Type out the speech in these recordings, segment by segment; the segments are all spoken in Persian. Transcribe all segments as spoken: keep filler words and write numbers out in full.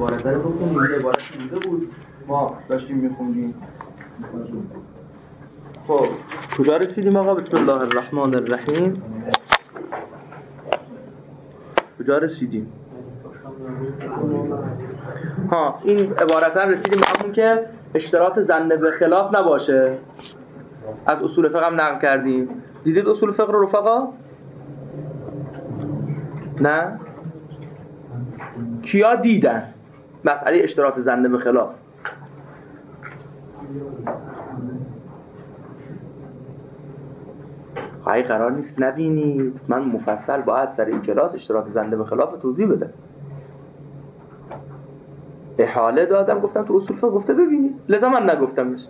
عبارت رو بکنیم. این عبارت بوده بود ما داشتیم میخوندیم. خب کجا رسیدیم آقا؟ بسم الله الرحمن الرحیم. کجا رسیدیم؟ ها این عبارت هم رسیدیم به همون که اشتراط ظن به خلاف نباشه. از اصول فقه هم نقل کردیم. دیدید اصول فقه رو رفقا؟ نه؟ کیا دیدن مسئله اشتراط ظن به خلاف؟ خواهی قرار نیست نبینید، من مفصل باید سر این کلاس اشتراط ظن به خلاف توضیح بده. احاله دادم گفتم تو اصول فقه گفته ببینید، لذا من نگفتم مثل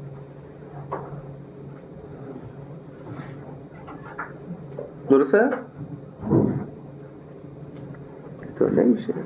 درسته؟ تو نمیشه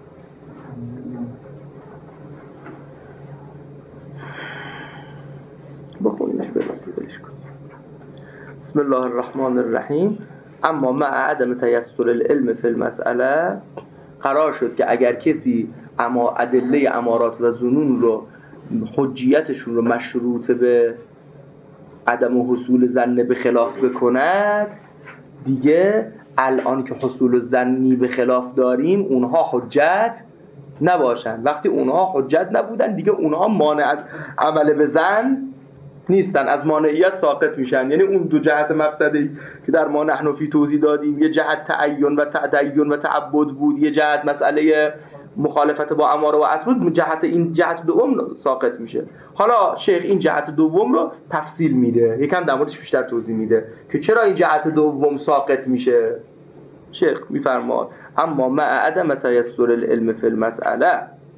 بخونیمش برسیدش کن. بسم الله الرحمن الرحیم. اما مع عدم تیسر العلم فی المسئله، قرار شد که اگر کسی اما ادله امارات و ظنون رو حجیتشون رو مشروط به عدم حصول ظن به خلاف بکند، دیگه الان که حصول ظنی به خلاف داریم اونها حجت نباشن. وقتی اونها حجت نبودن دیگه اونها مانع از عمل به ظن نیستن، از مانعیت ساقط میشن. یعنی اون دو جهت مفسدی که در ما نحن فی توضیح دادیم، یه جهت تعین و تدین و تعبد بود، یه جهت مسئله مخالفت با اماره و اصل بود، جهت این جهت دوم ساقط میشه. حالا شیخ این جهت دوم رو تفصیل میده، یکم در موردش بیشتر توضیح میده که چرا این جهت دوم ساقط میشه. شیخ میفرماد اما مع عدم تیسر العلم فی المسئله،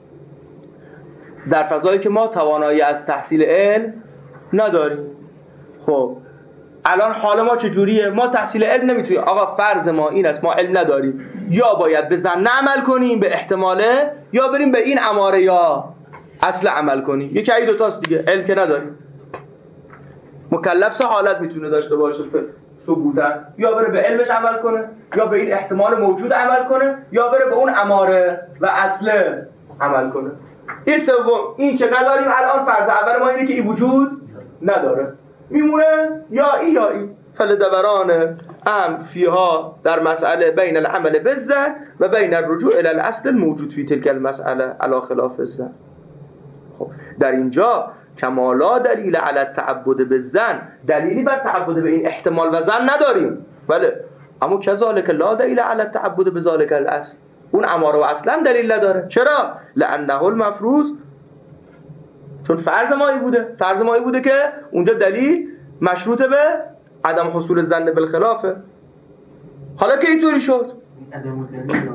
در فضایی که ما توانایی از تحصیل علم نداریم. خب الان حال ما چجوریه؟ ما تحصیل علم نمیتونیم. آقا فرض ما این است ما علم نداریم، یا باید به ظن عمل کنیم به احتماله، یا بریم به این اماره یا اصل عمل کنیم. یکی از دو تاست دیگه. علم که نداریم. مکلف سه حالت میتونه داشته باشه ثبوتا، یا بره به علمش عمل کنه، یا به این احتمال موجود عمل کنه، یا بره به اون اماره و اصل عمل کنه. این سوم این که نداریم الان، فرض اول ما اینه که این وجود نداره، میمونه یا این یا این. فلدوران ام فیها در مسئله بین العمل بالظن و بین الرجوع الی الاصل الموجود فی تلک المسئله علی خلاف الظن. خب در اینجا کمالا دلیل علی التعبد بالظن، دلیلی بر تعبد به این احتمال و ظن نداریم. بله اما کذالک لا دلیل علی التعبد بذالک الاصل، اون اماره و اصلا دلیل نداره. چرا؟ لانه المفروض، چون فرض مایی بوده. فرض مایی بوده که اونجا دلیل مشروط به عدم حصول ظن بالخلافه. حالا که اینطوری شد عدم دلیل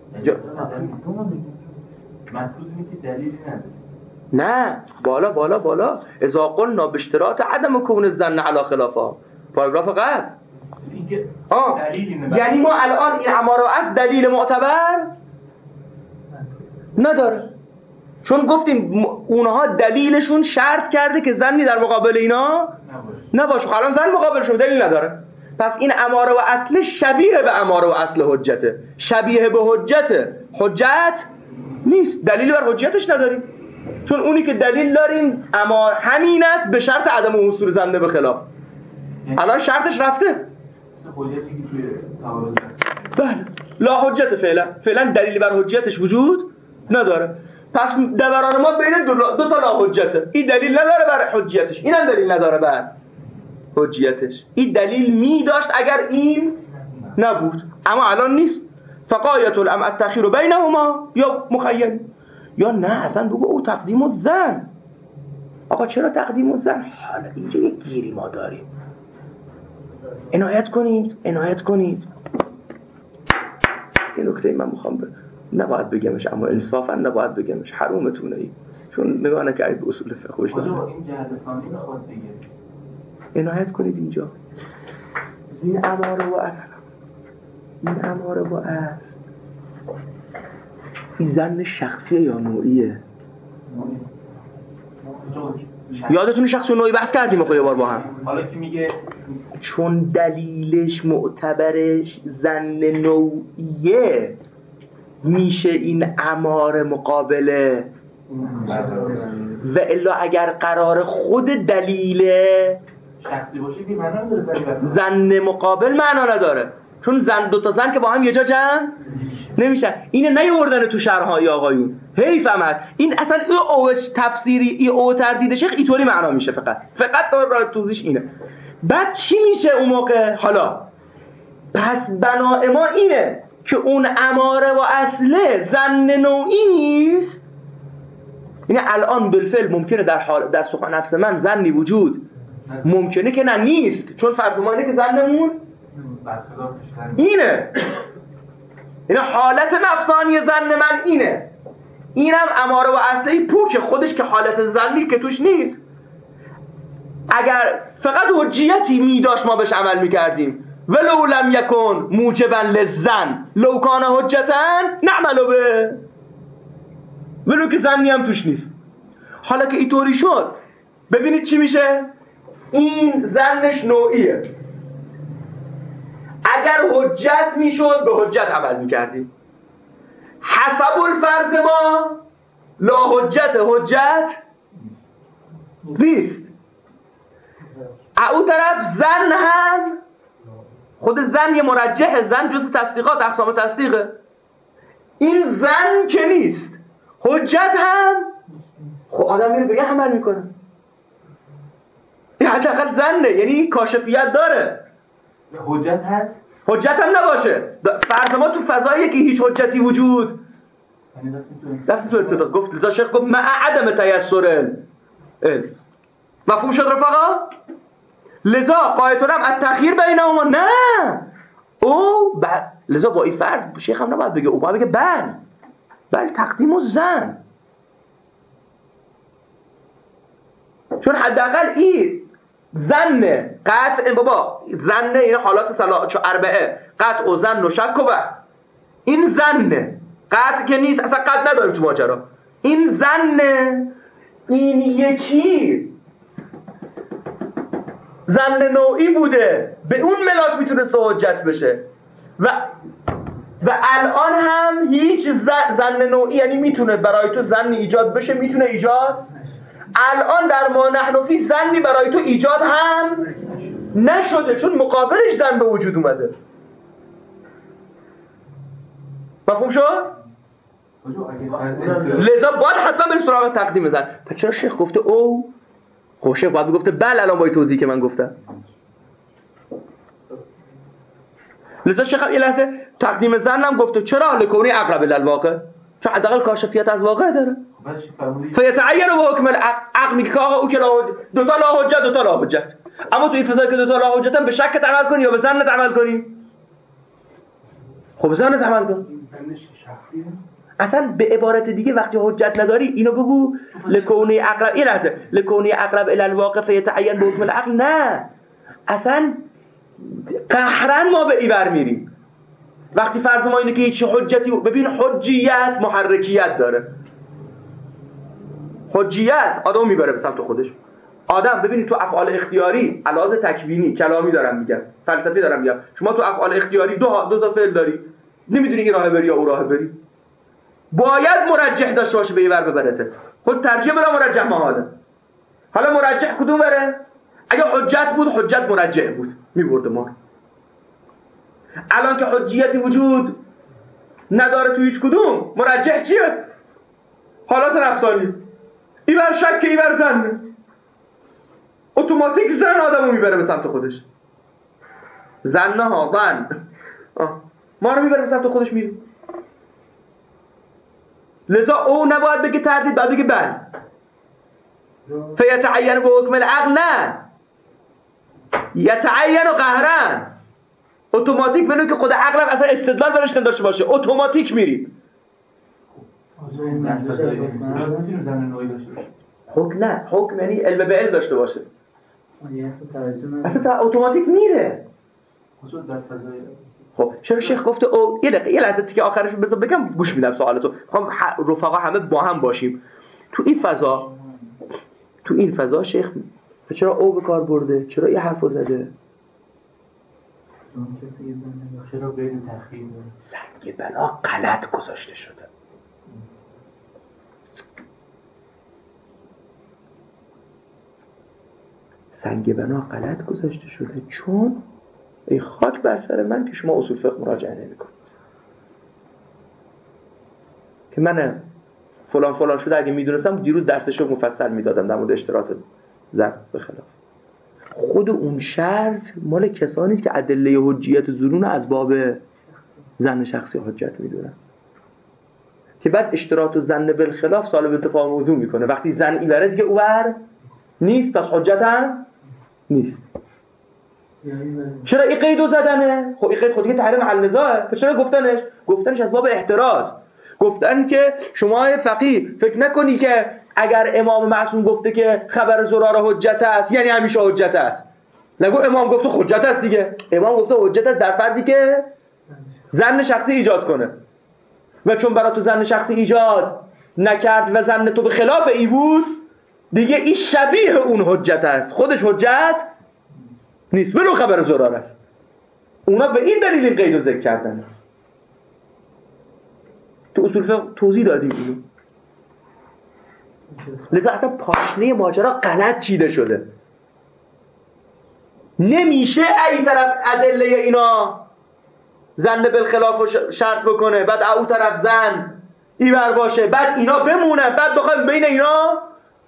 دلیل نه، بالا بالا بالا اذا قلنا باشتراط عدم کون الظن علی خلافه، پاراگراف قبل. آه. یعنی ما الان این اماره است دلیل معتبر نداره، چون گفتیم اونها دلیلشون شرط کرده که ظنی در مقابل اینا نباشه. الان ظن مقابلشون دلیل نداره، پس این اماره و اصل شبیه به اماره و اصل حجته، شبیه به حجته، حجت نیست، دلیلی بر حجتش نداریم. چون اونی که دلیل داریم اما همین است به شرط عدم حصول ظن به خلاف. الان شرطش رفته. بله لا حجت فعلا، فعلا دلیلی بر حجتش وجود نداره. پس دوران ما بین دو, دو تا لا حجته. این دلیل نداره بر حجتش، اینم دلیل نداره بر حجتش. این دلیل می داشت اگر این نبود، اما الان نیست. فقایت الام التخیر بینهما یا مخیل، یا نه اصلا بگو او تقدیم الظن. آقا چرا تقدیم الظن؟ حالا اینجا یک گیری ما داریم، عنایت کنید عنایت کنید. این نکته من میخوام ب... نباید بگمش، اما انصافا نباید بگمش، حرومتونه ای، چون نگاه نکردید به اصول فقه خوش دارم. این جهت ثانی میخواد بگه عنایت کنید اینجا. این اماره و اصل، این اماره و اصل، این ظن شخصیه یا نوعیه؟ یادتون شخصی و نوعی بحث کردیم خب یه بار با هم. حالا کی میگه چون دلیلش معتبرش ظن نوعیه، میشه این اماره مقابله و الا اگر قرار خود دلیله شخصی باشه که معنا نداره. زن مقابل معنا نداره، چون زن دو تا زن که با هم یه جا جمع نمیشن. اینه نیوردن تو شرحای آقایون، حیف هم هست. این اصلا این اوش تفسیری ای او تردید شیخ اینطوری معنا میشه، فقط فقط راه توضیحش اینه. بعد چی میشه اون موقع؟ حالا پس بنای ما اینه که اون اماره و اصله زن نوعی نیست. یعنی الان بالفعل ممکنه در حال در سخن نفس من زنی وجود ممکنه که نه نیست، چون فرض ما اینه که زنمون اینه، یعنی حالت نفسانی زن من اینه، اینم اماره و اصله پوک خودش که حالت زنی که توش نیست. اگر فقط حجیتی میداشت ما بهش عمل میکردیم، ولو لم یکن موجبا للزن لو کان حجتا نعملو به، ولو که زنی هم توش نیست. حالا که اینطوری شد ببینید چی میشه. این زنش نوعیه، اگر حجت میشد به حجت عمل میکردیم. حسب الفرض ما لا حجت حجت نیست. او طرف زن هم خود زن یه مرجحه، زن جز تصدیقات اقسام تصدیقه. این زن که نیست، حجت هم خب آدم میره بگه عمل میکنه، این حداقل زنه، یعنی کاشفیت داره. حجت هست؟ حجت هم نباشه. فرض ما تو فضاییه که هیچ حجتی وجود دست تو استدلال گفت. لذا شیخ گفت مع عدم تیسر علم. مفهوم شد رفقا؟ لذا قایتونم التأخیر بینهما نه او بعد. لذا با این فرض شیخ هم نباید بگه او، باید بگه بل بل تقدیم و زن، چون حداقل این زن قطع بابا زن این حالات سلا اربعه قطع و زن و شک و بر. این زن قطع که نیست، اصلا قطع نداریم تو ماجرا. این زن این یکی زن نوعی بوده، به اون ملاک میتونست حجت بشه و و الان هم هیچ زن, زن نوعی یعنی میتونه برای تو زنی ایجاد بشه، میتونه ایجاد. الان در ما نحن فی زنی برای تو ایجاد هم نشده، چون مقابلش زن به وجود اومده. مفهوم شد؟ لذا باید حتما بریم سراغ تقدیم زن. پس چرا شیخ گفته او؟ خب شیخ باید گفته بله الان با این توضیحی که من گفتم. لذا شیخ هم یه لحظه تقدیم زن هم گفته چرا؟ لکونی اقرب الالواقع، چون حداقل کاشفیت از واقع داره. فیتعین با حکم عقل میگه که آقا او که دو تا لا حجت دو تا لا حجت، اما تو این فضایی که دو تا لا حجتن به شکت عمل کنی یا به زنت عمل کنی؟ خب به زنت عمل کن. اصلا به عبارت دیگه وقتی حجت نداری اینو بگو لکونی اقرب، این لحظه لکونی اقرب الی الواقع فیتعین با حکم العقل. نه اصلا قهرن ما به ایبر میریم وقتی فرض ما اینه که هیچ حجتی. ببین حجیت محرکیت داره. حجیت آدم میبره به سمت خودش. آدم ببینید تو افعال اختیاری علاوه تکوینی کلامی دارم میگم، فلسفی دارم میگم، شما تو افعال اختیاری دو دو تا فعل داری، نمیدونی این راه بری یا اون راه بری، باید مرجح داشته باشه به اینور ببرته. خود ترجیح بلا مرجح محاله. حالا مرجح کدوم بره؟ اگه حجت بود حجت مرجح بود میبرده ما. الان که حجیتی وجود نداره تو هیچ کدوم، مرجح چیه؟ حالات نفسانی. اینور شک که اینور زن، اتوماتیک زن آدمو میبره به سمت خودش. زن نه ها زن ما رو میبره به سمت خودش میریم. لذا او نباید بگه تردید، باید بگه بل فیتعین با حکم العقل. نه یتعین و قهرن اتوماتیک، ولو که خود عقلم اصلا استدلال برش نداشته باشه اتوماتیک میریم. حکم نه، حکم یعنی علم به علم داشته باشه، اصلا اتوماتیک میره. خب چرا شیخ گفته او؟ یه دقیقه یه لحظه که آخرش بذار بگم گوش میدم سوالتو. میخوام رفقا همه با هم باشیم تو این فضا. تو این فضا شیخ چرا او به کار برده؟ چرا یه حرفو زده؟ چرا بین تخییر سنگ بنا غلط گذاشته شده. سنگ بنا غلط گذاشته شده چون ای خاک بر سر من که شما اصول فقه مراجعه نمی‌کنید. که من فلان فلان شده اگه میدونستم دیروز درسشو مفصل میدادم در مورد اشتراط زن به خلاف. خود اون شرط مال کسانی است که ادله حجیت زنون از باب زن شخصی حجت میدونن، که بعد اشتراط و زن بالخلاف سالب اتفاق موضوع میکنه. وقتی زن ایبره دیگه اوور نیست، پس حجت هم نیست. چرا این قیدو زدنه؟ خب این قید خودی که تحریم النزاعه. چرا گفتنش؟ گفتنش از باب احتراز. گفتن که شما فقیه فکر نکنی که اگر امام معصوم گفته که خبر زراره حجت است یعنی همیشه حجت است. نگو امام گفته حجت است دیگه. امام گفته حجت است در فردی که ظن شخصی ایجاد کنه، و چون برای تو ظن شخصی ایجاد نکرد و ظن تو به خلاف ای بود دیگه این شبیه اون حجت است، خودش حجت نیست، ولو خبر زراره است. اونا به این دلیل این قیدو ذکر کردن. تو اصول فقه توضیح دادیم اینو. لذا اصلا پاشنه ماجرا غلط چیده شده. نمیشه ای طرف ادله اینا زن بالخلاف رو شرط بکنه، بعد او طرف زن ایبر باشه، بعد اینا بمونه، بعد بخوایم بین اینا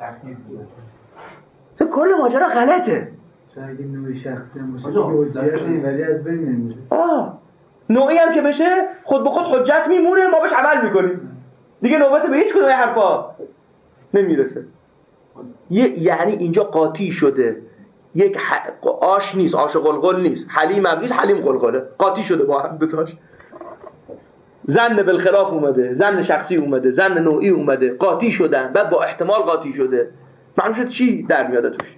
تو کل ماجرا غلطه. شاید نوعی شخصی هم باشه که حجیت ولی از بین نمیره. آه نوعی هم که بشه خود به خود حجت میمونه، ما بهش عمل میکنیم دیگه، نوبت به هیچ کدوم این حرفا نمیرسه. یعنی اینجا قاطی شده، یک ح... آش نیست، آش قلقل نیست، حلیم هم نیست، حلیم قلقله، قاطی شده با هم دوتاش. زن بالخلاف اومده، زن شخصی اومده، زن نوعی اومده، قاطی شدن، بعد با احتمال قاطی شده. معلوم شد چی در میاد توش.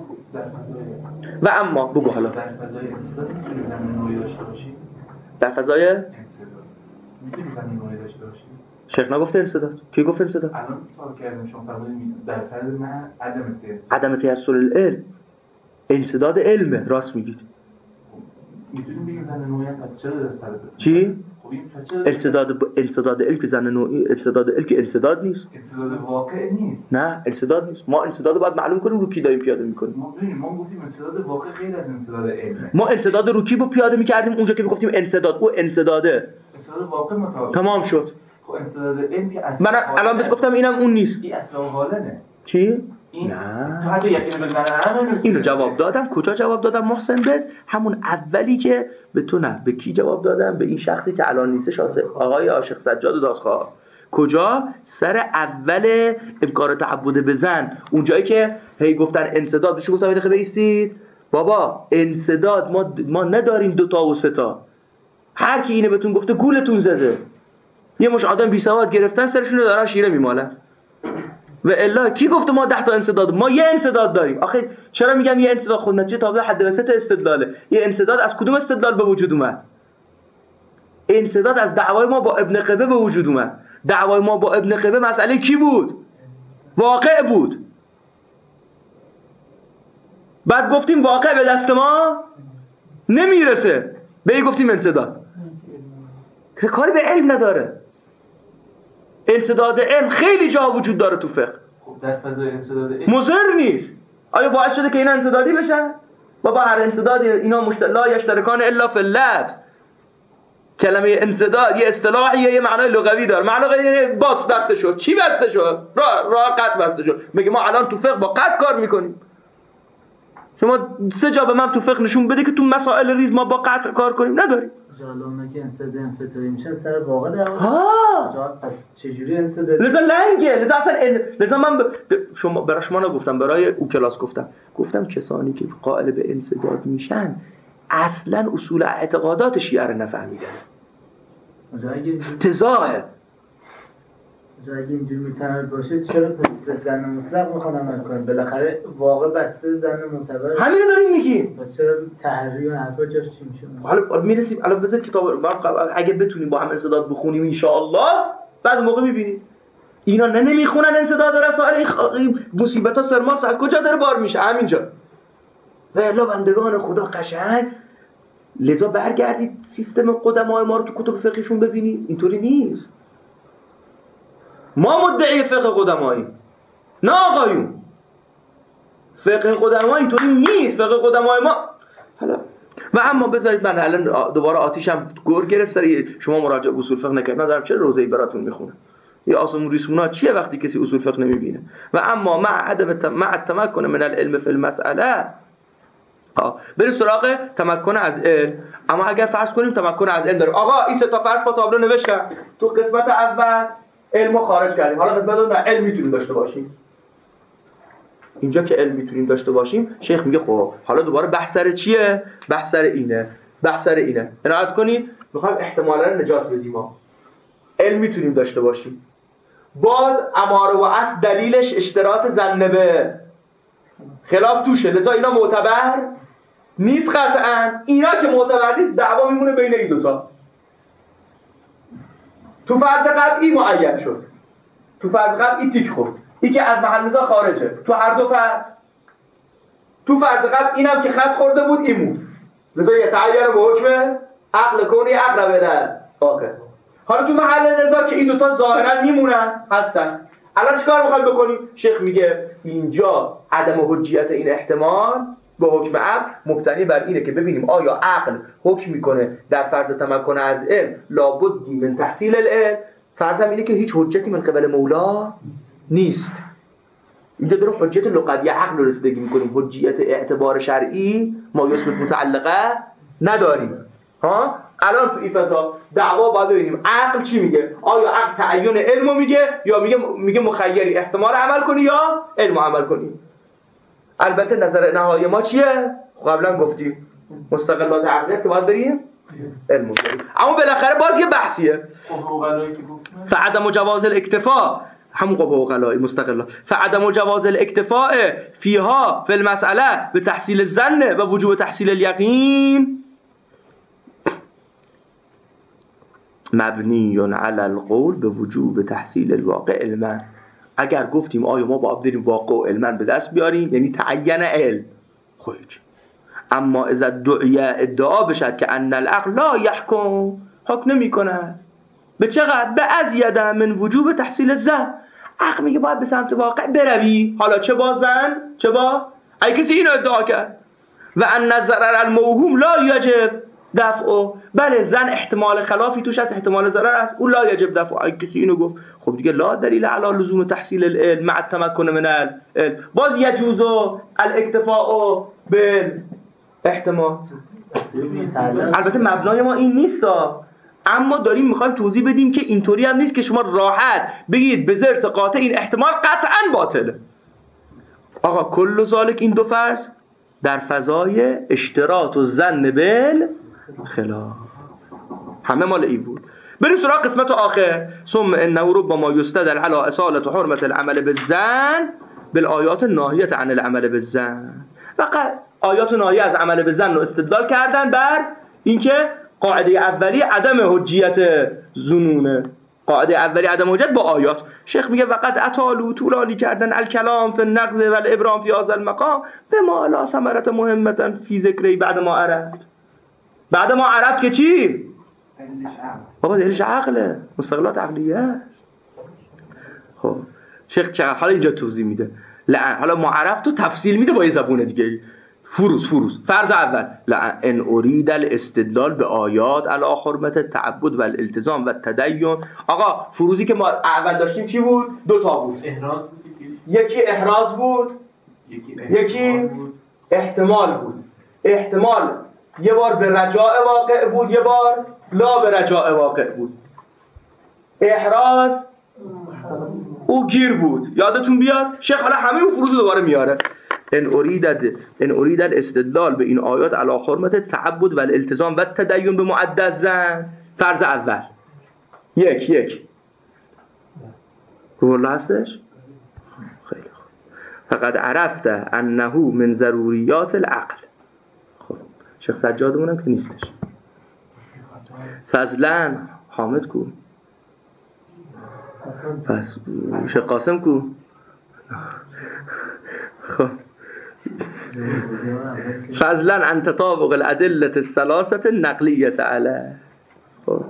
و اما بگو حالا در فضای انصداد میتونی زن نوعی داشته باشی؟ در فضای انصداد میتونی زن نوعی داشته باشی؟ شیخ نگفته انصداد؟ کی گفت انصداد؟ الان سوال کردم شما فرمودید در فرض نه عدم تیسر عدم تیسر العلم انصداد علمه. راست میگید. میتونیم بگیم زن نوعی هم پس چرا در سر چی؟ خب این پس چرا انصداد ب... انصداد علم که زن نوعی، انصداد علم که انصداد نیست. انصداد واقع نیست. نه انصداد نیست. ما انصداد رو باید معلوم کنیم رو کی داریم پیاده میکنیم. ما ببینیم ما گفتیم انصداد واقع غیر از انصداد علمه. ما انصداد رو کی رو پیاده میکردیم اونجا که میگفتیم انصداد او انصداده. انصداد واقع مطابق تمام شد. خب انصداد علم که اصلا من الان بهت گفتم اینم اون نیست. این اصلا حالنه. چی؟ این نه. تو حتی یقین به من همه اینو جواب دادم. کجا جواب دادم محسن بهت؟ همون اولی که به تو نه. به کی جواب دادم؟ به این شخصی که الان نیستش، آقای عاشق سجاد دادخواه. کجا؟ سر اول ابکار تعبد به زن، اونجایی که هی گفتن انصداد، بهش گفتم خیلی ایستید بابا، انصداد ما ما نداریم دو تا و سه تا. هر کی اینو بهتون گفته گولتون زده. یه مش آدم بی سواد گرفتن سرشون رو دارن شیره میمالن. و الا کی گفته ما ده تا انصداد؟ ما یه انصداد داریم. آخه چرا میگم یه انصداد؟ خود نتیجه تابع حد وسط استدلاله. یه انصداد از کدوم استدلال به وجود اومد؟ انصداد از دعوای ما با ابن قبه به وجود اومد. دعوای ما با ابن قبه مسئله کی بود؟ واقع بود. بعد گفتیم واقع به دست ما نمیرسه، به گفتیم انصداد. که کاری به علم نداره. انصداد علم خیلی جا وجود داره تو فقه. خب در فضای انصداد علم مضر نیست. آیا باعث شده که اینا انصدادی بشن؟ بابا هر انصدادی اینا مشتلا یشترکان الا فی اللفظ. کلمه انصداد یه اصطلاحیه، یه معنای لغوی داره. معنای باز بسته شد. چی بسته شد؟ راه راه قطع بسته شد. میگه ما الان تو فقه با قطع کار میکنیم. شما سه جا به من تو فقه نشون بده که تو مسائل ریز ما با قطع کار کنیم. نداریم. جالبه که انصداد انفطاری میشن سر واقع در ها پس چجوری انصداد؟ لذا لنگه. لذا اصلا ان... لذا من ب... شما برای شما نگفتم، برای او کلاس گفتم. گفتم کسانی که قائل به انصداد میشن اصلا اصول اعتقادات شیعه رو نفهمیدن. تزاعه. اگه اینجوری میترد باشه چرا به زن مطلق میخوان عمل کنن؟ بالاخره واقع بسته زن معتبر. همین رو داریم میگیم. پس چرا تحریم حرفا جاش چی میشه؟ حالا میرسیم الان بذار کتاب اگه بتونیم با هم انصداد بخونیم ان شاء الله، بعد موقع میبینیم اینا نه نمیخونن انصداد رسائل. این مصیبت‌ها سرماس از کجا داره بار میشه؟ همینجا. و الا بندگان خدا قشنگ لذا برگردید سیستم قدمای ما رو تو کتب فقهشون ببینید، اینطوری نیست. ما مدعی فقه قدمایی، نه آقایون. فقه قدمای اینطوری نیست. فقه قدمای ما حالا و اما بذارید من الان دوباره آتیشم گور گرفت سری شما مراجعه اصول فقه نکردید، ندارم چه روزه‌ای براتون میخونم. یا آسمون ریسمونا چیه وقتی کسی اصول فقه نمیبینه. و اما مع عدم مع التمکن من العلم فی المسئله، بریم سراغ تمکن از علم. اما اگر فرض کنیم تمکن از علم داریم، آقا این سه تا فرض با تابلو نوشتم، تو قسمت اول علمو خارج کردیم، حالا قسمت دوم علم میتونیم داشته باشیم. اینجا که علم میتونیم داشته باشیم، شیخ میگه خب حالا دوباره بحث سر چیه؟ بحث سر اینه، بحث سر اینه. عنایت کنید، میخوایم احتمالاً نجات بدیم. ما علم میتونیم داشته باشیم، باز اماره و اصل دلیلش اشتراط ظن به خلاف توشه، لذا اینا معتبر نیست قطعاً. اینا که معتبر نیست، دعوا میمونه بین این دوتا. تو فرض قطعی معین شد، تو فرض قطعی تیک خورد، این که از محل نزاع خارجه. تو هر دو فرض، تو فرض قطع اینم که خط خورده بود این بود، لذا یتعین به حکم عقل کونی اقرب الی آخر. حالا تو محل نزاع که این دوتا ظاهرا میمونن هستن، الان چیکار میخوایم بکنیم؟ شیخ میگه اینجا عدم حجیت این احتمال به حکم عقل مبتنی بر اینه که ببینیم آیا عقل حکم میکنه در فرض تمکن از علم لابد من تحصیل العلم. فرض هم اینه که هیچ حجتی من قبل مولا نیست. اینجا داریم حجت لغوی عقل رو رسیدگی میکنیم، حجیت اعتبار شرعی ما یثبت متعلقه نداریم. ها الان تو این فضا دعوا باید ببینیم عقل چی میگه. آیا عقل تعین علمو میگه یا میگه میگه مخیری احتمال عمل کنی یا علمو عمل کنی. البته نظر نهایی ما چیه؟ قبلا گفتیم مستقلات عقلی است که باید بریم علمو بریم. اما بالاخره باز یه بحثیه. فعدم جواز الاکتفاء، همون قوه عقلایی مستقلات، فعدم جواز الاکتفاء فیها فی المسئله به تحصیل الظن و وجوب تحصیل الیقین مبنی علی القول به وجوب تحصیل الواقع علما. اگر گفتیم آیا ما باید بریم واقع و علما به دست بیاریم، یعنی تعین علم خودش. اما اذا دعیه ادعا بشد که ان العقل لا یحکم، حکم نمی کند به چقدر؟ به ازید من وجوب تحصیل الظن. عقل میگه باید به سمت واقع بروی، حالا چه با زن چه با ای کسی اینو ادعا کرد. و ان الضرر الموهوم لا یجب دفعه، بله زن احتمال خلافی توش هست، احتمال ضرر هست، اون لا یجب دفعه. ای کسی اینو گفت، خب دیگه لا دلیل علی لزوم تحصیل العلم مع التمکن من العلم. باز یجوز الاکتفاء بالاحتمال. البته مبنای ما این نیست، اما داریم میخوایم توضیح بدیم که اینطوری هم نیست که شما راحت بگید به ضرس قاطع این احتمال قطعا باطله. آقا کل ذالک، این دو فرض در فضای اشتراط و ظن بال خلاف همه مال این بود. بریم سراغ قسمت آخر. ثم انه ربما یستدل علی اصالة حرمت العمل بالظن بالآیات الناهیة عن العمل بالظن. فقط آیات ناهیه از عمل بالظن رو استدلال کردن بر اینکه قاعده اولی عدم حجیت ظنونه. قاعده اولی عدم حجت با آیات. شیخ میگه وقد اطالوا طولانی کردن الکلام فی النقض و الابرام فی هذا المقام بما لا ثمرة مهمة فی ذکری بعد ما عرفت. بعد ما عرفت که چی؟ بابا دلیلش عقله، مستقلات عقلیه است. خب شیخ چقدر حالا اینجا توضیح میده. لعن حالا ما عرفت و تفصیل میده با یه زبون دیگه. فروز فروز فرض اول لئن اريد الاستدلال به آیات علی حرمت التعبد و الالتزام و التدین. آقا فروزی که ما اول داشتیم چی بود؟ دو تا بود. احراز بود. یکی احراز بود، یکی احتمال بود. احتمال یه بار به رجاء واقع بود، یه بار لا به رجاء واقع بود. احراز او گیر بود، یادتون بیاد. شیخ حالا همه اون فروز دوباره میاره. ان اريد ان اريد الاستدلال به این آیات علی حرمت التعبد و الالتزام و التدین به معد الظن. فرض اول یک یک رو هستش. خیلی خوب. فقد عرفت انه من ضروریات العقل. خب شیخ سجادمونم که نیستش. فضلا حامد کو، پس شیخ قاسم کو. خب فضلا عن تطابق الادله الثلاثه النقلیه علیه. خب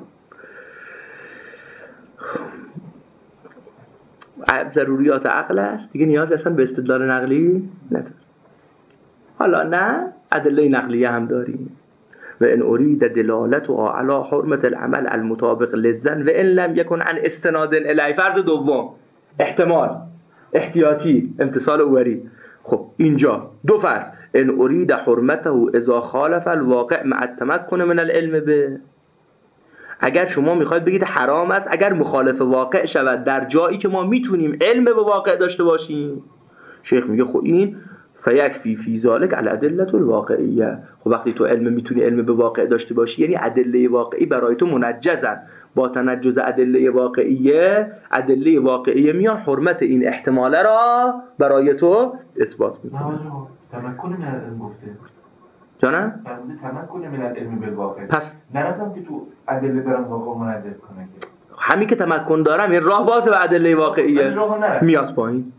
ضروریات عقل است دیگه، نیاز اصلا به استدلال نقلی نداره. حالا نه ادله نقلیه هم داریم. و ان ارید دلالتها علی حرمت العمل المطابق للظن و ان لم یکن عن استناد الیه. فرض دوم احتمال احتیاطی امتصال اوری. خب اینجا دو فرض، ان ارید حرمته اذا خالف الواقع مع التمکن من العلم به. اگر شما میخواید بگید حرام است اگر مخالف واقع شود در جایی که ما میتونیم علم به واقع داشته باشیم. شیخ میگه خب این فیکفی فی ذلک الادله الواقعیه. خب وقتی تو علم میتونی علم به واقع داشته باشی یعنی ادله واقعی برای تو منجزن. با تنجز ادله واقعیه، ادله واقعیه میان حرمت این احتماله را برای تو اثبات میکنه. تمکن من العلم گفته جانم؟ تمکن من العلم بالواقع. پس نرفتم که تو ادله برام واقع منجز کنه. همین که تمکن دارم این راه باز به ادله واقعیه میاد پایین.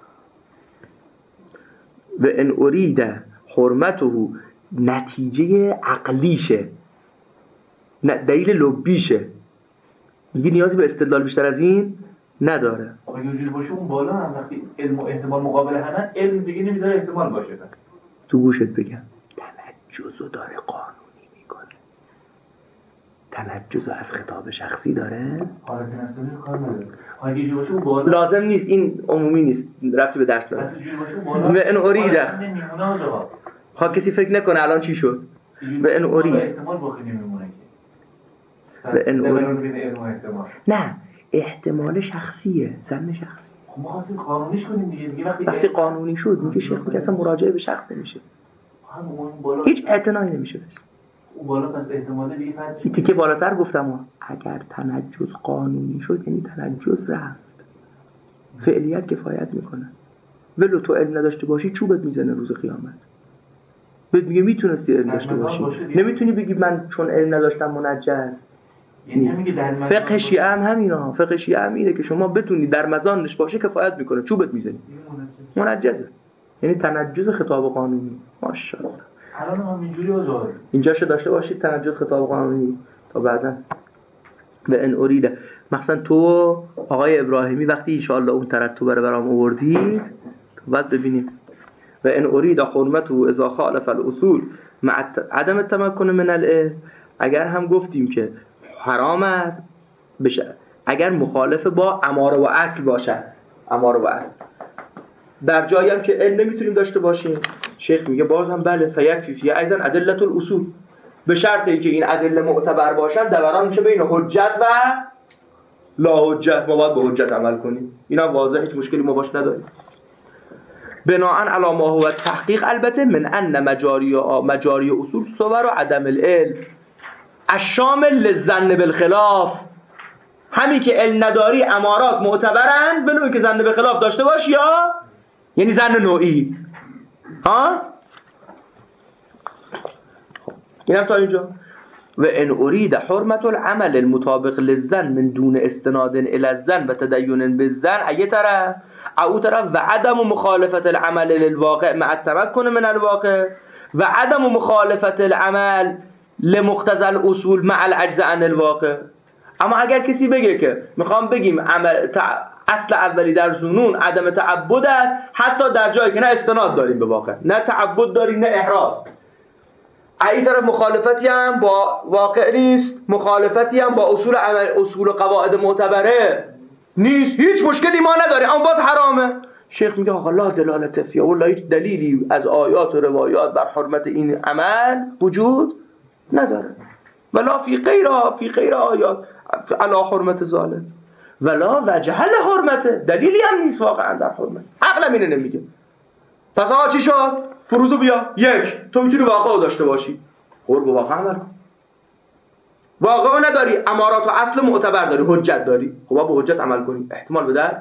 و ان ارید حرمته نتیجه عقلیشه، نه دلیل لبیشه، میگه نیازی به استدلال بیشتر از این نداره. اگه اینجوری باشه اون بالا هم وقتی علم و احتمال مقابل همه، علم دیگه نمیذاره احتمال باشه. بس تو گوشت بگم تنجزو داره قانونی میکنه. تنجزو از خطاب شخصی داره. حالت نفسانی کار نداره. اگه اینجوری باشه اون بالا لازم نیست، این عمومی نیست، رفتی به درس داره. و ان ارید ها کسی فکر نکنه الان چی شد. و ان ارید احتمال باقی نمیمونه که. و ان ارید احتمال نه احتمال شخصیه، ظن شخصی. خب ما خواستیم قانونیش کنیم دیگه. دیگه وقتی وقتی قانونی شد میگه شیخ میگه اصلا مراجعه به شخص نمیشه. هیچ اعتنایی نمیشه بس. اون بالا پس احتمال دیگه فرض این تیکه بالاتر گفتم اگر تنجز قانونی شد یعنی تنجز رفت. فعلیت کفایت میکنه. ولو تو علم نداشته باشی چوبت میزنه روز قیامت. بهت میگه میتونستی علم داشته باشی. نمیتونی بگی من چون علم نداشتم منجز. یعنی فقه شیعه هم همینا. فقه شیعه هم اینه که شما بتونی در مزانش باشه کفایت میکنه، چوبت میزنی منجزه. یعنی تنجز خطاب قانونی. ماشاءالله الان هم اینجوری آزاد اینجاشو داشته باشید تنجز خطاب قانونی تا بعدا. به ان ارید مثلا تو آقای ابراهیمی وقتی ان شاء الله اون ترتب رو برام آوردید بعد ببینیم. و ان ارید حرمته اذا خالف الاصول مع عدم التمکن من العلم. اگر هم گفتیم که حرام است بشه اگر مخالف با اماره و اصل باشه، اماره و اصل در جایی هم که علم نمیتونیم داشته باشیم، شیخ میگه باز هم بله فیکفی فی ایضا ادله الاصول، به شرط اینکه این ادله معتبر باشن دوران میشه بین حجت و لا حجت. ما باید به حجت عمل کنیم. اینا واضحه، هیچ مشکلی ما باش نداریم. بناءً علی ما هو تحقیق البته من ان مجاری مجاری اصول صور و عدم العلم الشامل للظن بالخلاف. همین که علم نداری امارات معتبرن بنوی که ظن بالخلاف داشته باش، یا یعنی ظن نوعی. ها اینم تا اینجا. و ان ارید حرمت العمل المطابق للظن من دون استناد الى الظن و تدین بالظن ای طرف او طرف و عدم مخالفت العمل للواقع مع التمکن من الواقع و عدم مخالفت العمل لمقتضى الاصول مع العجز عن الواقع. اما اگر کسی بگه که میخوام بگیم عمل تع... اصل اولی در ظنون عدم تعبد است، حتی در جایی که نه استناد داریم به واقع، نه تعبد داریم، نه احراز، این طرف مخالفتی هم با واقع نیست، مخالفتی هم با اصول عمل، اصول و قواعد معتبره نیست، هیچ مشکلی ما نداره، اما باز حرامه. شیخ میگه آقا لا دلالت فیه، والله هیچ دلیلی از آیات و روایات بر حرمت این عمل وجود نداره. ولا فی غیر فی غیر آیات علی حرمت ظالم ولا وجه لحرمت، دلیلی هم نیست واقعا در حرمت. عقلم اینه نمیگه. پس آقا چی شد؟ فروزو بیا. یک، تو میتونی واقع داشته باشی، خور به واقع عمل کن. واقع نداری، امارات و اصل معتبر داری، حجت داری، خب با حجت عمل کنی، احتمال بده.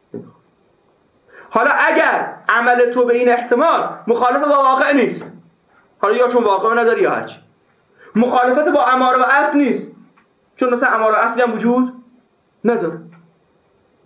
حالا اگر عمل تو به این احتمال مخالف با واقع نیست، حالا یا چون واقع نداری یا هرچی، مخالفت با اماره و اصل نیست، چون مثلا اماره و اصلی هم وجود نداره،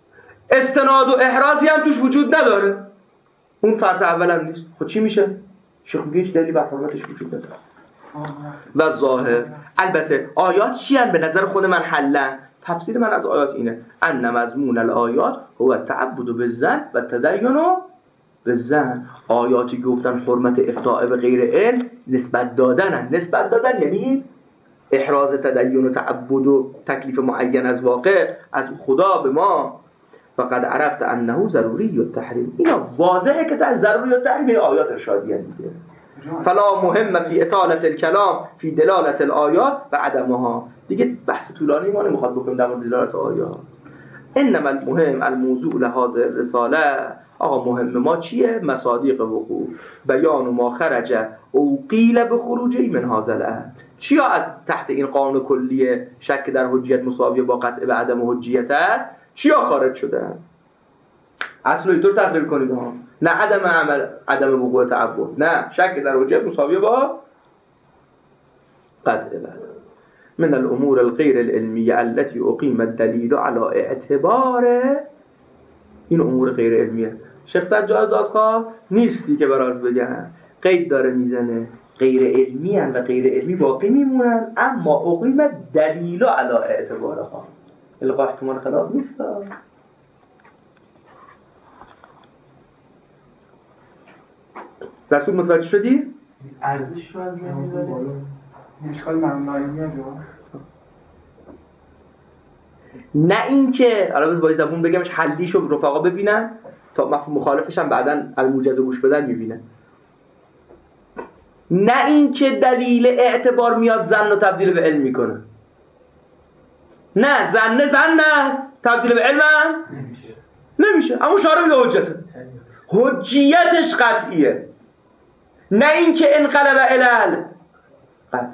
استناد و احرازی هم توش وجود نداره، اون فرض اول هم نیست، خب چی میشه؟ شیخ میگه هیچ دلیلی بر حرمتش وجود نداره. و ظاهر البته آیات چی هم به نظر خود من حلن؟ تفسیر من از آیات اینه ان مضمون الآیات هو التعبد بالظن و التدین بالظن. آیاتی گفتن حرمت افتاء به غیر علم نسبت دادن، نسبت دادن یعنی احراز تدین و تعبد و تکلیف معین از واقع از خدا به ما. فقد عرفت انه ضروری التحریم، اینا واضحه که در ضروری التحریم آیات ارشادیه دیگه. فلا مهم فی اطالت الکلام فی دلالت الآیات و عدمها. دیگه بحث طولانی ما نمیخواد بکنیم در مورد دلالت آیات. انما المهم الموضوع لهذه الرساله، آقا مهم ما چیه؟ مصادیق وقوع بیان ما خرج او قیل بخروجی من هذا الاصل. چیا از تحت این قانون کلیه شک در حجیت مساویه با قطع به عدم حجیت است؟ چیا خارج شده؟ اصل اینطور تقریر کنید ها، نه عدم عمل، عدم وقوع تعبد، نه شک در حجیت مساویه با قطع به عدم. من الامور الغیر العلمیه التي اقیم الدلیل على اعتبار، این امور غیر علمیه. شیخ سجاد دادخواه نیستی که براز بگن، قید داره میزنه غیر علمی هن و غیر علمی باقی میمونن، اما اقیم دلیل علی اعتبارها. القا احتمال خلاف نیست. رسول متوجه شدی؟ ارزش رو از بین می‌ذاری؟ اشکال ممنوعی میاد. نه این که حالا باز با زبون بگمش حلیشو رفقا ببینن تا مفهوم مخالفش هم بعداً الموجز گوش بدن میبینن. نه این که دلیل اعتبار میاد زن رو تبدیل به علم میکنه. نه زن زن است تبدیل به علم نمیشه نمیشه اما شارع میگه حجته، حجیتش قطعیه. نه این که انقلب علل قطع.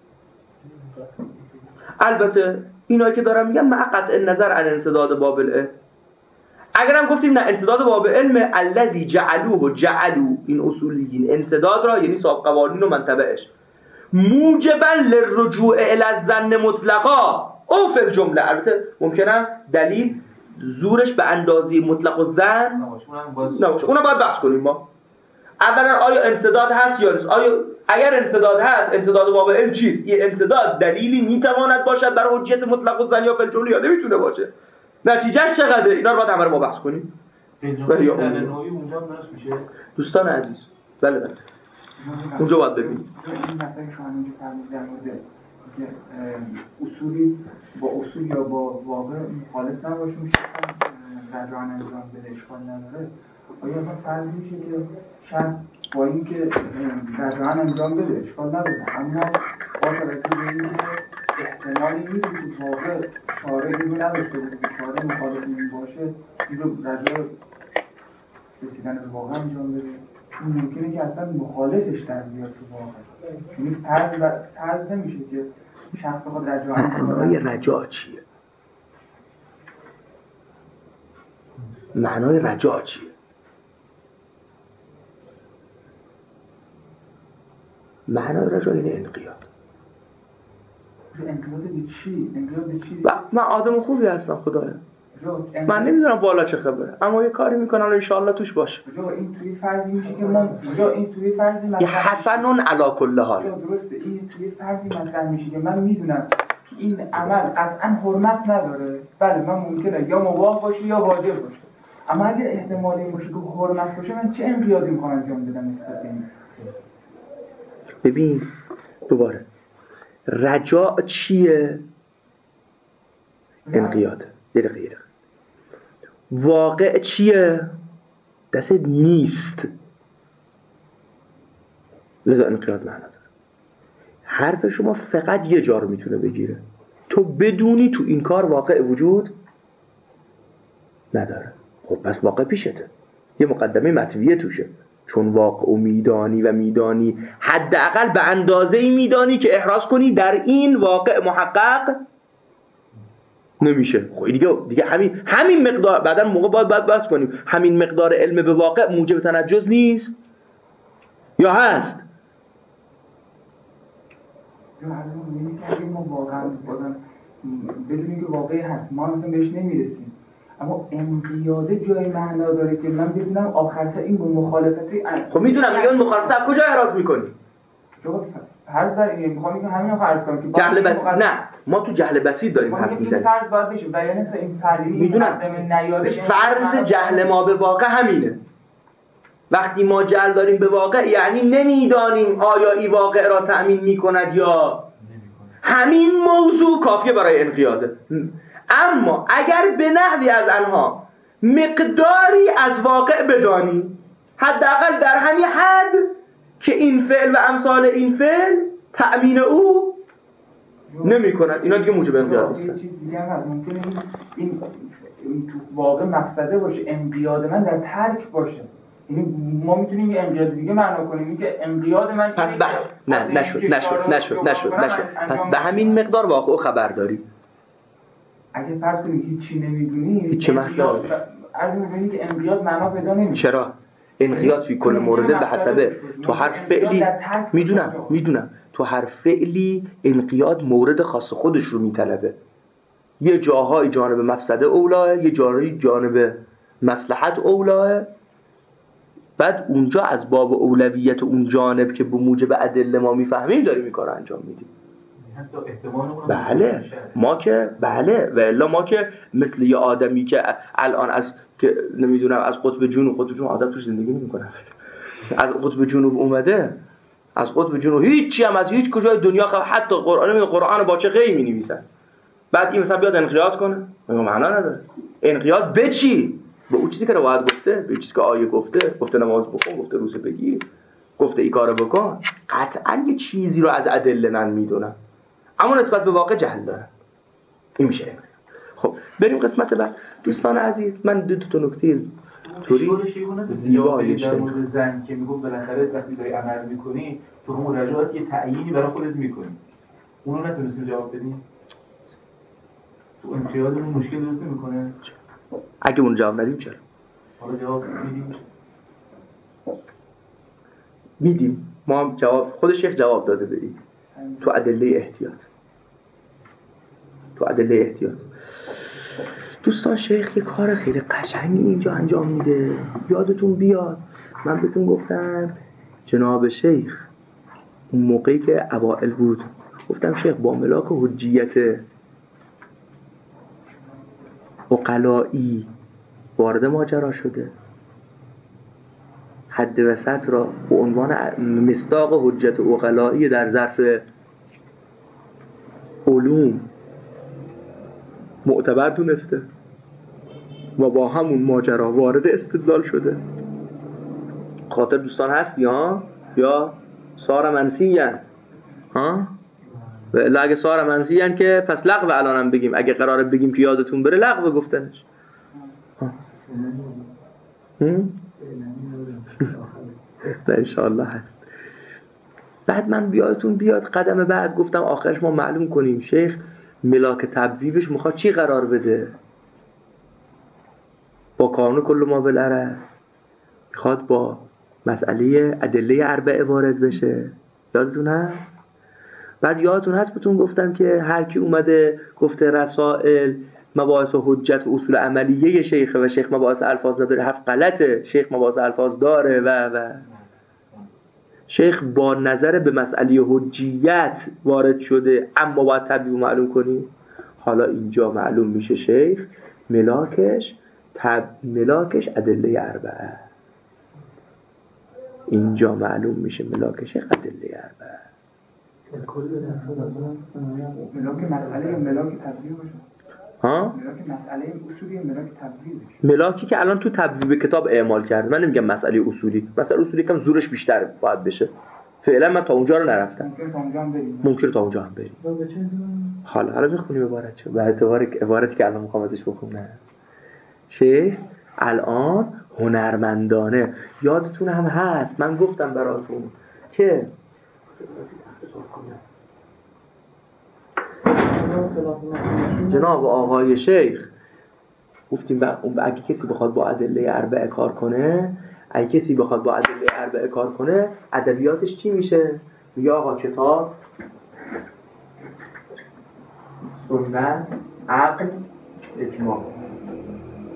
البته اینایی که دارم میگم مع قطع نظر عن انسداد باب العلم. اگرم گفتیم نه انسداد باب علم الذی جعلوه و جعلو، این اصولیین انسداد را یعنی صاحب قوانین و منطبعش موجبا للرجوع الی الظن مطلقا او فی الجمله. البته ممکنه دلیل زورش به اندازه مطلق الظن نباشه، اونم باید بحث کنیم ما. اولا آیا انسداد هست یا نیست؟ آیا اگر انسداد هست انسداد باب علم چیست؟ این انسداد دلیلی میتواند باشد برای حجیت مطلق الظن یا فی الجمله یا نمیتونه باشه؟ نتیجهش چقدره؟ اینا رو باید همه رو ما بحث کنیم. ولی اونجا درست میشه دوستان عزیز. بله بله اونجا باید ببینیم. این مثلا شما اینجا فرمودید در مورد اصولی با اصول یا با واقع مخالف نباشه میشه رجوع انجام بده، اشکال نداره. آیا ما فرض میشه که شخص با اینکه رجوع انجام بده اشکال نداره، اما با توجه به اینکه احتمالی نیست که واقع شارع اینو نداشته باشه که شارع مخالف این باشه این رو رجوع رسیدن به واقع انجام بده، این ممکنه که اصلا مخالفش در بیاد تو واقع. یعنی فرض فرض نمیشه که شخص بخواد رجوع معنای رجاع چیه؟ معنای رجاع چیه؟ معنای رجاع یعنی انقیاد. انقیاد به چی؟ انقیاد به چی؟ من آدم خوبی هستم خدایا. من نمیدونم بالا چه خبره اما یه کاری میکنن ان شاء الله توش باشه. این توی فرضی میشه که ما یا این توی فرضی یه حسنون علی کل حال. درسته این توی فرضی مطرح میشه که من میدونم که این عمل قطعا حرمت نداره. بله من ممکنه یا مباح باشه یا واجب باشه، اما اگر احتمال این باشه که حرمت باشه من چه انقیادی میخوام انجام بدم نسبت به این؟ ببین دوباره رجاء چیه؟ انقیاد. یه دقیقه واقع چیه؟ دست نیست، لذا انقیاد معنی داره. حرف شما فقط یه جا رو میتونه بگیره، تو بدونی تو این کار واقع وجود نداره. خب پس واقع پیشته، یه مقدمه مطویه توشه، چون واقع و میدانی و میدانی حداقل به اندازه‌ای میدانی که احراز کنی در این واقع محقق نمیشه. خب دیگه دیگه همین همین مقدار بعداً موقع باید باید بحث کنیم همین مقدار علم به واقع موجب تنجس نیست یا هست؟ یا حالا میگیم که ما واقعا بازم بدونیم که واقعی هست ما مثلا بهش نمیرسیم، اما انقیاده جای معنا داره که من بدونم آخرش این با مخالفتی. خب میدونم میگم مخالفت از کجا احراز میکنی؟ هر ذره میخوام که همین رو فرض کنم که جهل بسیط. نه ما تو جهل بسیط داریم حرف میزنیم. فرض باید بشه بیان این فرضی میدونم فرض جهل ما به واقع همینه. وقتی ما جهل داریم به واقع یعنی نمیدانیم آیا این واقع را تأمین میکند یا همین موضوع کافیه برای انقیاده. اما اگر به نحوی از آنها مقداری از واقع بدانی، حداقل در همین حد که این فعل و امثال این فعل تأمین او نمی کند، اینا دیگه موجب انقیاد نیستن. یه چیز دیگه هم هست، ممکنه این, این, این تو واقع مقصده باشه، انقیاد من در ترک باشه. یعنی ما میتونیم یه انقیاد دیگه معنا کنیم، این که انقیاد من پس به نه نشد نشد نشد نشد نشد پس به همین مقدار واقع خبر داری. اگه فرض کنیم هیچی نمیدونی هیچ مسئله از میبینی که انقیاد معنا پیدا نمیشه. چرا؟ انقیاد فی کل مورد به حسبه. تو هر فعلی میدونم میدونم تو هر فعلی انقیاد مورد خاص خودش رو میطلبه. یه جاهای جانب مفسده اولاه، یه جاهای جانب مصلحت اولاه. بعد اونجا از باب اولویت اون جانب که به موجب ادله ما میفهمیم داریم این کارو انجام میدیم. حتی احتمال اون بله ما که بله و الا ما که مثل یه آدمی که الان از که نمیدونم از قطب جنوب قطب جنوب آدم توش زندگی نمیکنه، از قطب جنوب اومده، از قطب جنوب هیچی هم از هیچ کجای دنیا خب حتی قرآن قرآن با چه خیلی می‌نویسن. بعد این مثلا بیاد انقیاد کنه معنا نداره. انقیاد به چی؟ به اون چیزی که روایت گفته، به چیزی که آیه گفته، گفته نماز بخون، گفته روزه بگیر، گفته این کارو بکن. قطعاً یه چیزی رو از ادله من میدونم اما نسبت به واقع جهل دارم. این میشه. خب بریم قسمت بعد. دوستان عزیز من دو تا نکته طوری زیبایی در مورد زن که میگم بالاخره وقتی داری عمل میکنی تو هم مراجعات یه تعیینی برای خودت میکنی، اونو نتونستیم جواب بدیم. تو انقیادمون مشکل درست نمیکنه؟ اگه اون جواب ندیم چرا؟ حالا جواب میدیم. میدیم. ما هم جواب خود شیخ جواب داده بدیم. تو ادله احتیاط. تو ادله احتیاط. دوستان شیخ یه کار خیلی قشنگی اینجا انجام میده. یادتون بیاد من بهتون گفتم جناب شیخ اون موقعی که اوائل بود گفتم شیخ با ملاک حجیت عقلائی وارد ماجرا شده، حد وسط را به عنوان مصداق حجت عقلائی در ظرف علوم معتبر دونسته و با همون ماجرا وارد استدلال شده. خاطر دوستان هست یا یا سار منسیین ها؟ و الا اگه سار منسیین که پس لغو الانم بگیم، اگه قراره بگیم که یادتون بره لغو گفتنش ها انشاءالله هست. بعد من بیادتون بیاد قدم بعد گفتم آخرش ما معلوم کنیم شیخ ملاک تبویبش میخواد چی قرار بده؟ با کانون کل ما بالعرض میخواد با مسئله ادله اربعه وارد بشه. یادتون هست؟ بعد یادتون هست بهتون گفتم که هر کی اومده گفته رسائل مباحث و حجت و اصول عملیه شیخ و شیخ مباحث الفاظ نداره حرف غلطه، شیخ مباحث الفاظ داره و و شیخ با نظر به مسئله حجیت وارد شده اما باید تبیین معلوم کنیم. حالا اینجا معلوم میشه شیخ ملاکش تب ملاکش ادله اربعه. اینجا معلوم میشه ملاکش ادله اربعه. ملاک مسئله یا ملاک تبیین باشه؟ ها؟ ملاک مسئله اصولی ملاک تبیین باشه. ملاکی که الان تو تبویب کتاب اعمال کرده. من نمیگم مسئله اصولی، مسئله اصولی کم زورش بیشتر باید بشه. فعلا من تا اونجا رو نرفتم. ممکن تا اونجا هم بریم. ممکن تا اونجا هم بریم. حالا حالا میخونیم عبارت چه؟ به اعتبار عبارتی که الان میخوام ازش بخونم. شیخ الان هنرمندانه یادتون هم هست من گفتم براتون که جناب آقای شیخ گفتیم اگه کسی بخواد با ادله اربعه کار کنه اگه کسی بخواد با ادله اربعه کار کنه ادبیاتش چی میشه؟ میگه آقا کتاب سنت عقل اجماع.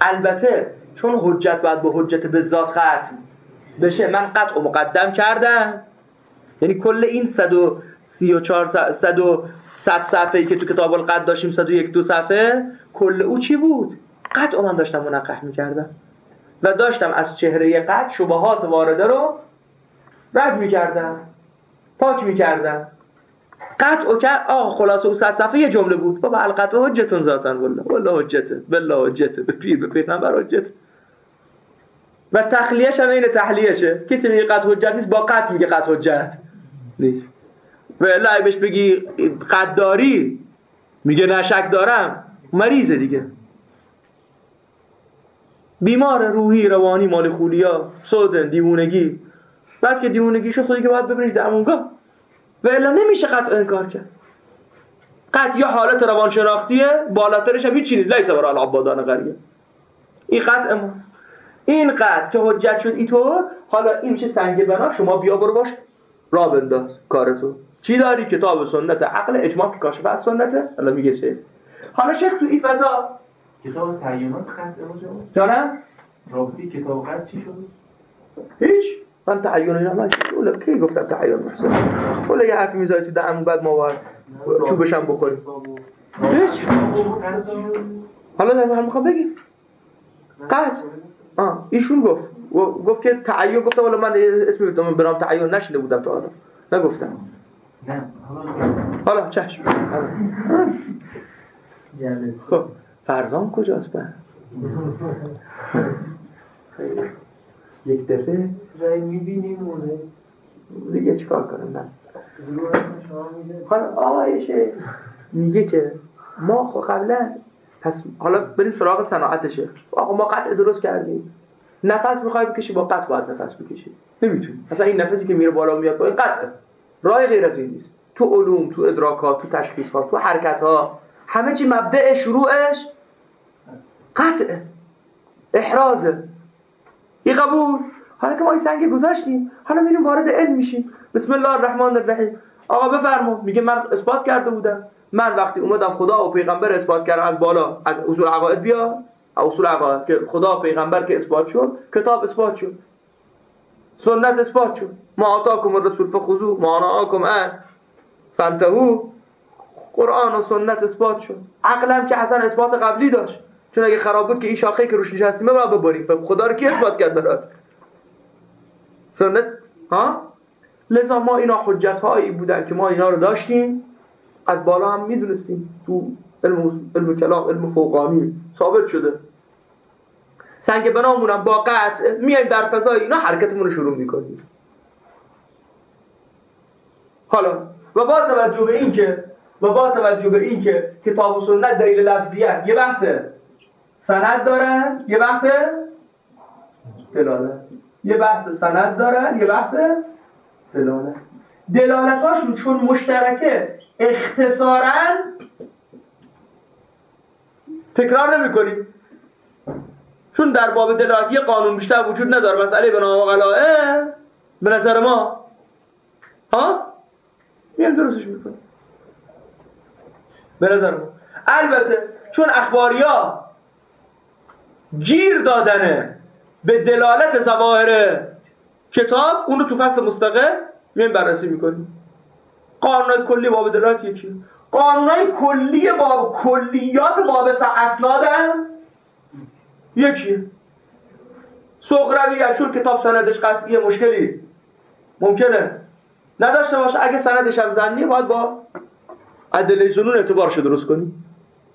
البته چون حجت باید با حجت به ذات ختم بشه، من قطع و مقدم کردم، یعنی کل این صد و سی و چهار صد و صد صفحه‌ای که تو کتاب القطع داشتیم، صد و یک دو صفحه، کل او چی بود؟ قطع من داشتم منقح می‌کردم و داشتم از چهره قطع شبهات وارده رو رد می‌کردم، پاک می‌کردم. قطع کرد آه خلاصه او صد صفحه یه جمله بود، بابا القطع حجتون ذاتن، والله والله حجته، بالله حجته، به پیر به پیغمبر حجت. و تخلیه‌ش هم این تحلیه‌شه، کسی میگه قطع حجت نیست، با قطع میگه قطع حجت نیست. و الا بهش بگی قداری میگه نشک دارم، مریضه دیگه، بیمار روحی روانی مال خولیا سودن دیوونگی. بعد که دیوونگیشو خودی که باید ببرید درمونگاه، و الا نمیشه قطع انکار کرد. قطع یا حالت روانشناختیه، بالاترش هم هیچ نیست، لیس برای العبادان قریه. این قطع ماست. این قطع که حجت شد اینطور، حالا این میشه سنگ بنا، شما بیا برو باش را بنداز کارتو. چی داری؟ کتاب سنت، عقل، اجماع که کاشف از سنته. الان میگه چه؟ حالا شیخ تو این فضا کتاب تعیینات قطع امروز جانم رابطی کتاب قطع چی شد؟ هیچ. من تعیین اینا من اولا کی گفتم تعیین محسن، اولا یه حرفی میذاری تو دهنمون بعد ما باید چوبش هم بخوریم. هیچ. حالا در من میخوام بگی قطع آه ایشون گفت گفت که تعیین، گفتم ولی من اسمی گفتم برام تعیین نشینده بودم تا حالا نگفتم. نه حالا حالا چشم. خب فرزان کجاست بعد؟ یک دفعه جایی میبینیم اونه دیگه چیکار کنم؟ نه حالا آقای شیخ میگه که ما خب قبلا، پس حالا بریم سراغ صناعت شیخ. آقا ما قطع درست کردیم، نفس میخوای بکشی با قطع باید نفس بکشی، نمیتونی. اصلا این نفسی که میره بالا میاد پایین قطعه، راه غیر از این نیست. تو علوم، تو ادراکات، تو تشخیصات، تو حرکت‌ها، همه چی مبدأ شروعش قطعه، احرازه. این قبول. حالا که ما این سنگ گذاشتیم، حالا میریم وارد علم میشیم. بسم الله الرحمن الرحیم. آقا بفرما. میگه من اثبات کرده بودم، من وقتی اومدم خدا و پیغمبر اثبات کردم از بالا، از اصول عقاید بیا، اصول عقاید که خدا و پیغمبر که اثبات شد، کتاب اثبات شد، سنت اثبات شد. ما آتاکم الرسول فخذوه ما نهاکم عنه فانتهوا. قرآن و سنت اثبات شد. عقلم که اصلا اثبات قبلی داشت، چون اگه خراب بود که این شاخه که روش نشستیم باید ببریم. خدا رو کی اثبات کرد برات؟ سنت ها؟ لذا ما اینا حجت هایی بودن که ما اینا رو داشتیم، از بالا هم میدونستیم، تو علم علم کلام، علم فوقانی ثابت شده. سنگ بنامونم با قطع میایم در فضای اینا حرکتمون رو شروع میکنیم. حالا و با توجه به این که و با توجه به این که کتاب و سنت دلیل لفظیه، یه بحث سند دارن، یه بحث دلالت، یه بحث سند دارن، یه بحث دلالت. دلالتاشون چون مشترکه اختصاراً تکرار نمی کنیم، چون در باب دلالت یه قانون بیشتر وجود نداره. مسئله بنا و قلائه به نظر ما ها میام درستش میکنیم به نظر ما. البته چون اخباریا گیر دادنه به دلالت ظواهر کتاب، اون رو تو فصل مستقل میایم بررسی میکنیم. قانونای کلی باب دلالت یکیه، قانونای کلی باب کلیات باب اسنادن یکیه. صغرویه چون کتاب سندش قطعیه مشکلی ممکنه نداشته باشه، اگه سندش هم ظنیه باید با ادله ظنون اعتبارش درست کنیم.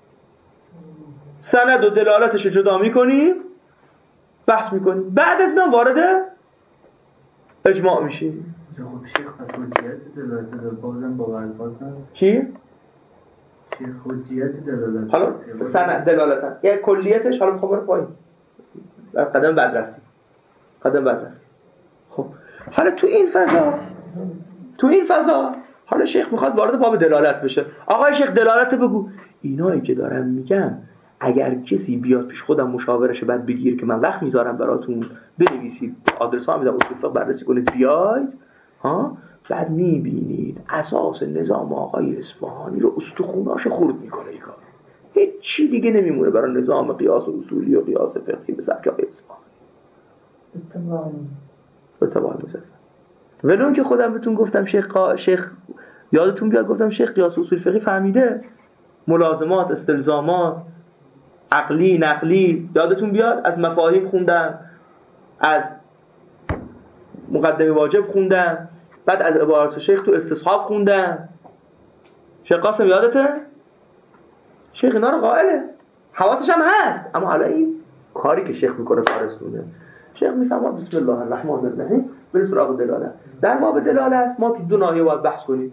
سند و دلالتش جدا میکنیم، بحث میکنیم، بعد از من وارد اجماع میشیم. خب شیخ پس حجیت دلالت داره بازم با الفاظ نداره. چی؟ شیخ حجیت دلالت حالا سند دلالت هم یه کلیتش، حالا میخوام برو پایین قدم بعد رفتیم قدم بعد رفتیم. خب حالا تو این فضا تو این فضا حالا شیخ میخواد وارد باب دلالت بشه. آقای شیخ دلالت بگو. اینایی که دارم میگم اگر کسی بیاد پیش خودم مشاورشه بعد بگیر که من وقت میذارم براتون بنویسید، آدرس ها میذارم اصول بررسی کنید بیاید ها، بعد میبینید اساس نظام آقای اصفهانی رو استخوناش خورد میکنه. این کار هیچ هیچی دیگه نمیمونه برای نظام قیاس و اصولی و قیاس فقهی به سبک آقای اصفهانی. اتباع مزفر. ولون که خودم بهتون گفتم شیخ قا... شیخ یادتون بیاد گفتم شیخ قیاس و اصول فقهی فهمیده، ملازمات، استلزامات، عقلی، نقلی، یادتون بیاد از مفاهیم خوندن، از مقدمه واجب خوندن، بعد از عبارات شیخ تو استصحاب خوندن. شیخ قاسم یادته؟ شیخ اینا رو قائله، حواسش هم هست، اما حالا این کاری که شیخ میکنه کارستونه. شیخ میفهمه بسم الله الرحمن الرحیم بریم سراغ دلالت. در باب دلالت ما تو دو ناحیه باید بحث کنیم.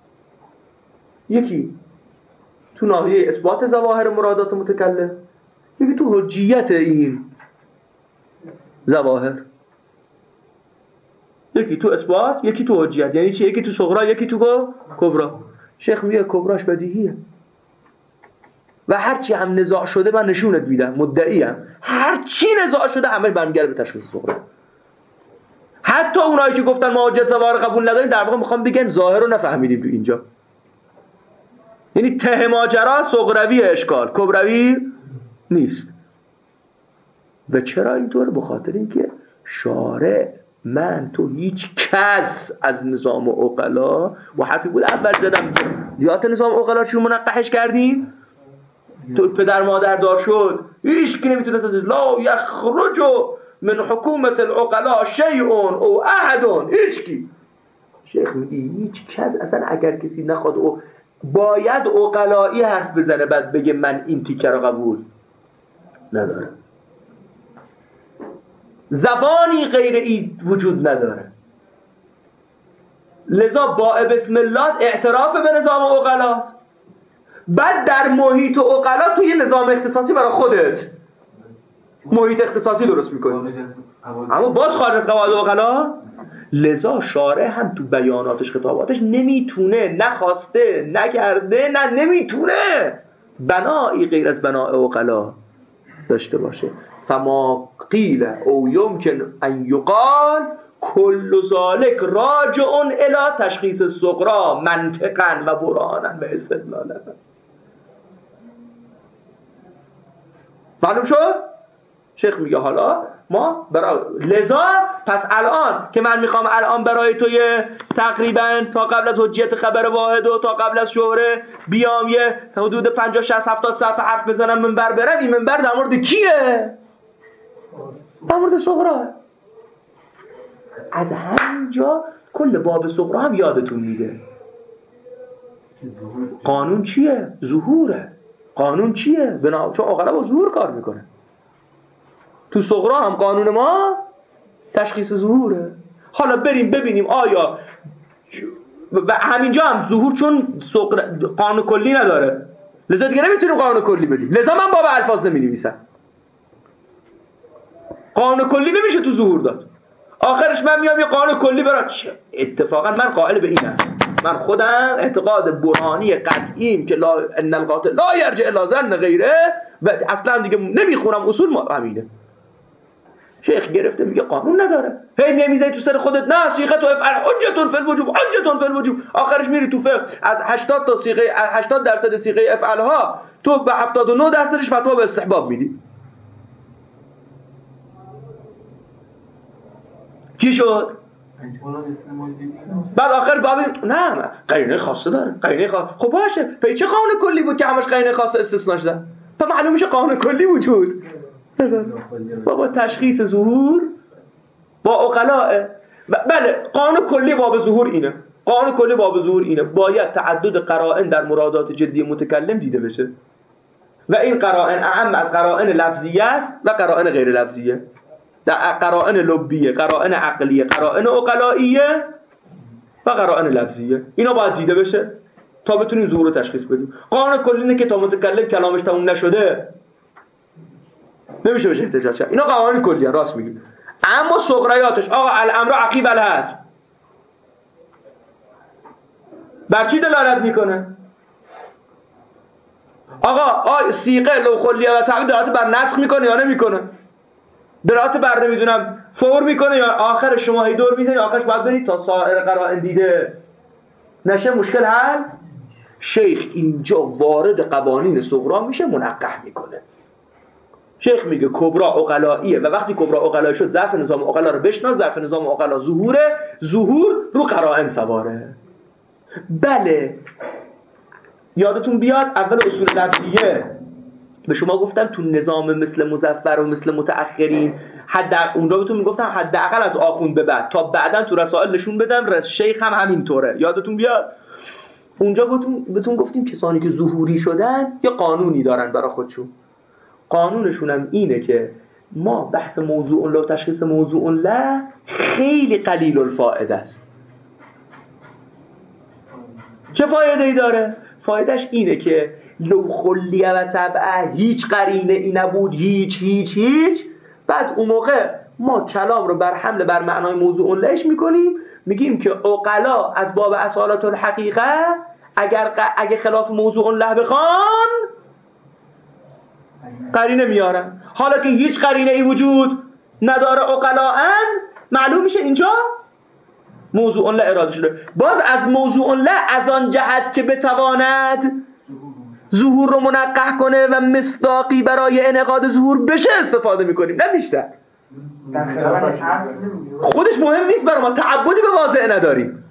یکی تو ناحیه اثبات ظواهر مرادات متکلم، یکی تو حجیت این ظواهر. یکی تو اثبات، یکی تو حجیت. یعنی چی؟ یکی تو صغرا، یکی تو کبرا. شیخ میگه کبراش بدیهیه و هرچی هم نزاع شده من نشونت میدم، مدعیم هرچی نزاع شده همه برمیگرده به تشخیص صغرا. حتی اونایی که گفتن ما حجت ظواهر قبول نداریم در واقع میخوام بگن ظاهر رو نفهمیدیم تو اینجا. یعنی ته ماجرا صغروی اشکال، کبروی نیست. و چرا اینطور؟ به خاطر اینکه شارع من تو هیچ کس از نظام عقلا و حرفی بود اول زدم یادت نظام عقلا چون منقحش کردیم تو پدر مادر دار شد هیچ کی نمیتونه از لا یخرج من حکومت العقلا شیء او احد، هیچ کی. شیخ میگه هیچ کس اصلا اگر کسی نخواد او باید عقلایی حرف بزنه بعد بگه من این تیکه رو قبول ندارم. زبانی غیر این وجود نداره. لذا با بسم الله اعتراف به نظام عقلاست، بعد در محیط عقلا تو یه نظام اختصاصی برای خودت محیط اختصاصی درست میکنی، اما باز خارج از قواعد عقلا. لذا شارع هم تو بیاناتش خطاباتش نمیتونه، نخواسته، نکرده، نه نمیتونه بنایی غیر از بناء عقلا داشته باشه. فما قیل او یمکن ان یقال کل ذالک راجع الی تشخیص الصغرا منطقا و برهانا و استدلالا. معلوم شد؟ شیخ میگه حالا ما برای لذا پس الان که من میخوام الان برای توی تقریبا تا قبل از حجیت خبر واحد و تا قبل از شهره بیام یه حدود پنجاه شصت هفتاد صفحه حرف بزنم منبر برم، این منبر در مورد کیه؟ در مورد صغرا. از همینجا کل باب صغرا هم یادتون میده. قانون چیه؟ ظهوره. قانون چیه؟ بنا چون عقلا با ظهور کار میکنه. تو صغرا هم قانون ما تشخیص ظهوره. حالا بریم ببینیم آیا و همینجا هم ظهور چون قانون کلی نداره لذا دیگه نمیتونیم قانون کلی بدیم، لذا من باب الفاظ نمی نویسم. قانون کلی نمیشه تو ظهور داد. آخرش من میام یه قانون کلی برای اتفاقا من قائل به اینم، من خودم اعتقاد برهانی قطعیم که لا ان القاتل لا یرجع الا ظن غیره و اصلا دیگه نمیخونم اصول ما همینه. شیخ گرفته میگه قانون نداره، هی میمیزی تو سر خودت نه صیغه تو افعل حجتون فی الوجوب حجتون فی الوجوب. آخرش میری تو فقه از هشتاد تا صیغه هشتاد درصد صیغه افعال ها تو به هفتاد و نه درصدش فتوا به استحباب میدی. چی شد؟ بعد آخر بابی نه قرینه خاصه داره، قرینه خاص. خب باشه پس چه قانون کلی بود که همش قرینه خاصه استثناء شده؟ تا معلوم میشه قانون کلی وجود بابا تشخیص ظهور با عقلاء. بله قانون کلی باب ظهور اینه، قانون کلی باب ظهور اینه باید تعدد قرائن در مرادات جدی متکلم دیده بشه و این قرائن اهم از قرائن لفظیه است و قرائن غیر لفظیه. در قرائن لبیه، قرائن عقلیه، قرائن عقلائیه و قرائن لفظیه، اینا باید دیده بشه تا بتونیم ظهور رو تشخیص بدیم. قانون کلی اینه که تا متکلم کلامش تموم نشده نمیشه بشه احتجاج کرد. اینا قوانین کلیه، راست میگی. اما صغریاتش آقا الامر عقیب الحذف بر چی دلالت میکنه؟ آقا آ صیغه لو خلیه و تعبیر دلالت بر نسخ میکنه یا نمیکنه؟ دلالت بر نمیدونم فور میکنه یا آخر شما هی دور میزنی آخرش باید برید تا سایر قرائن دیده نشه مشکل حل. شیخ اینجا وارد قوانین صغرا میشه، منقح میکنه. شیخ میگه کبرا عقلاییه و وقتی کبرا عقلایی شد ضعف نظام عقلا رو بشناس. ضعف نظام عقلا ظهوره، ظهور رو قرائن سواره. بله یادتون بیاد اول اصول لفظیه به شما گفتم تو نظام مثل مظفر و مثل متأخرین حد اونجا بهتون میگفتم حداقل از آخوند به بعد تا بعداً تو رسائل نشون بدم رس شیخ هم همینطوره. یادتون بیاد اونجا بهتون بهتون گفتیم کسانی که ظهوری شدن یه قانونی دارن برای خودشون. قانونشون هم اینه که ما بحث موضوع له، تشخیص موضوع له خیلی قلیل الفائده است. چه فایده ای داره؟ فایدهش اینه که لو خلیه و طبعه هیچ قرینه ای نبود، هیچ هیچ هیچ، بعد اون موقع ما کلام رو بر حمل بر معنای موضوع لهش میکنیم، میگیم که عقلا از باب اصالت الحقیقه اگر اگه خلاف موضوع له بخوان قرینه میارن. حالا که هیچ قرینه ای وجود نداره عقلاً، معلوم میشه اینجا موضوع له اراده شده. باز از موضوع له از آن جهت که بتواند ظهور رو منقح کنه و مصداقی برای انعقاد ظهور بشه استفاده میکنیم، نه بیشتر. خودش مهم نیست برای ما، تعبدی به واضح نداریم.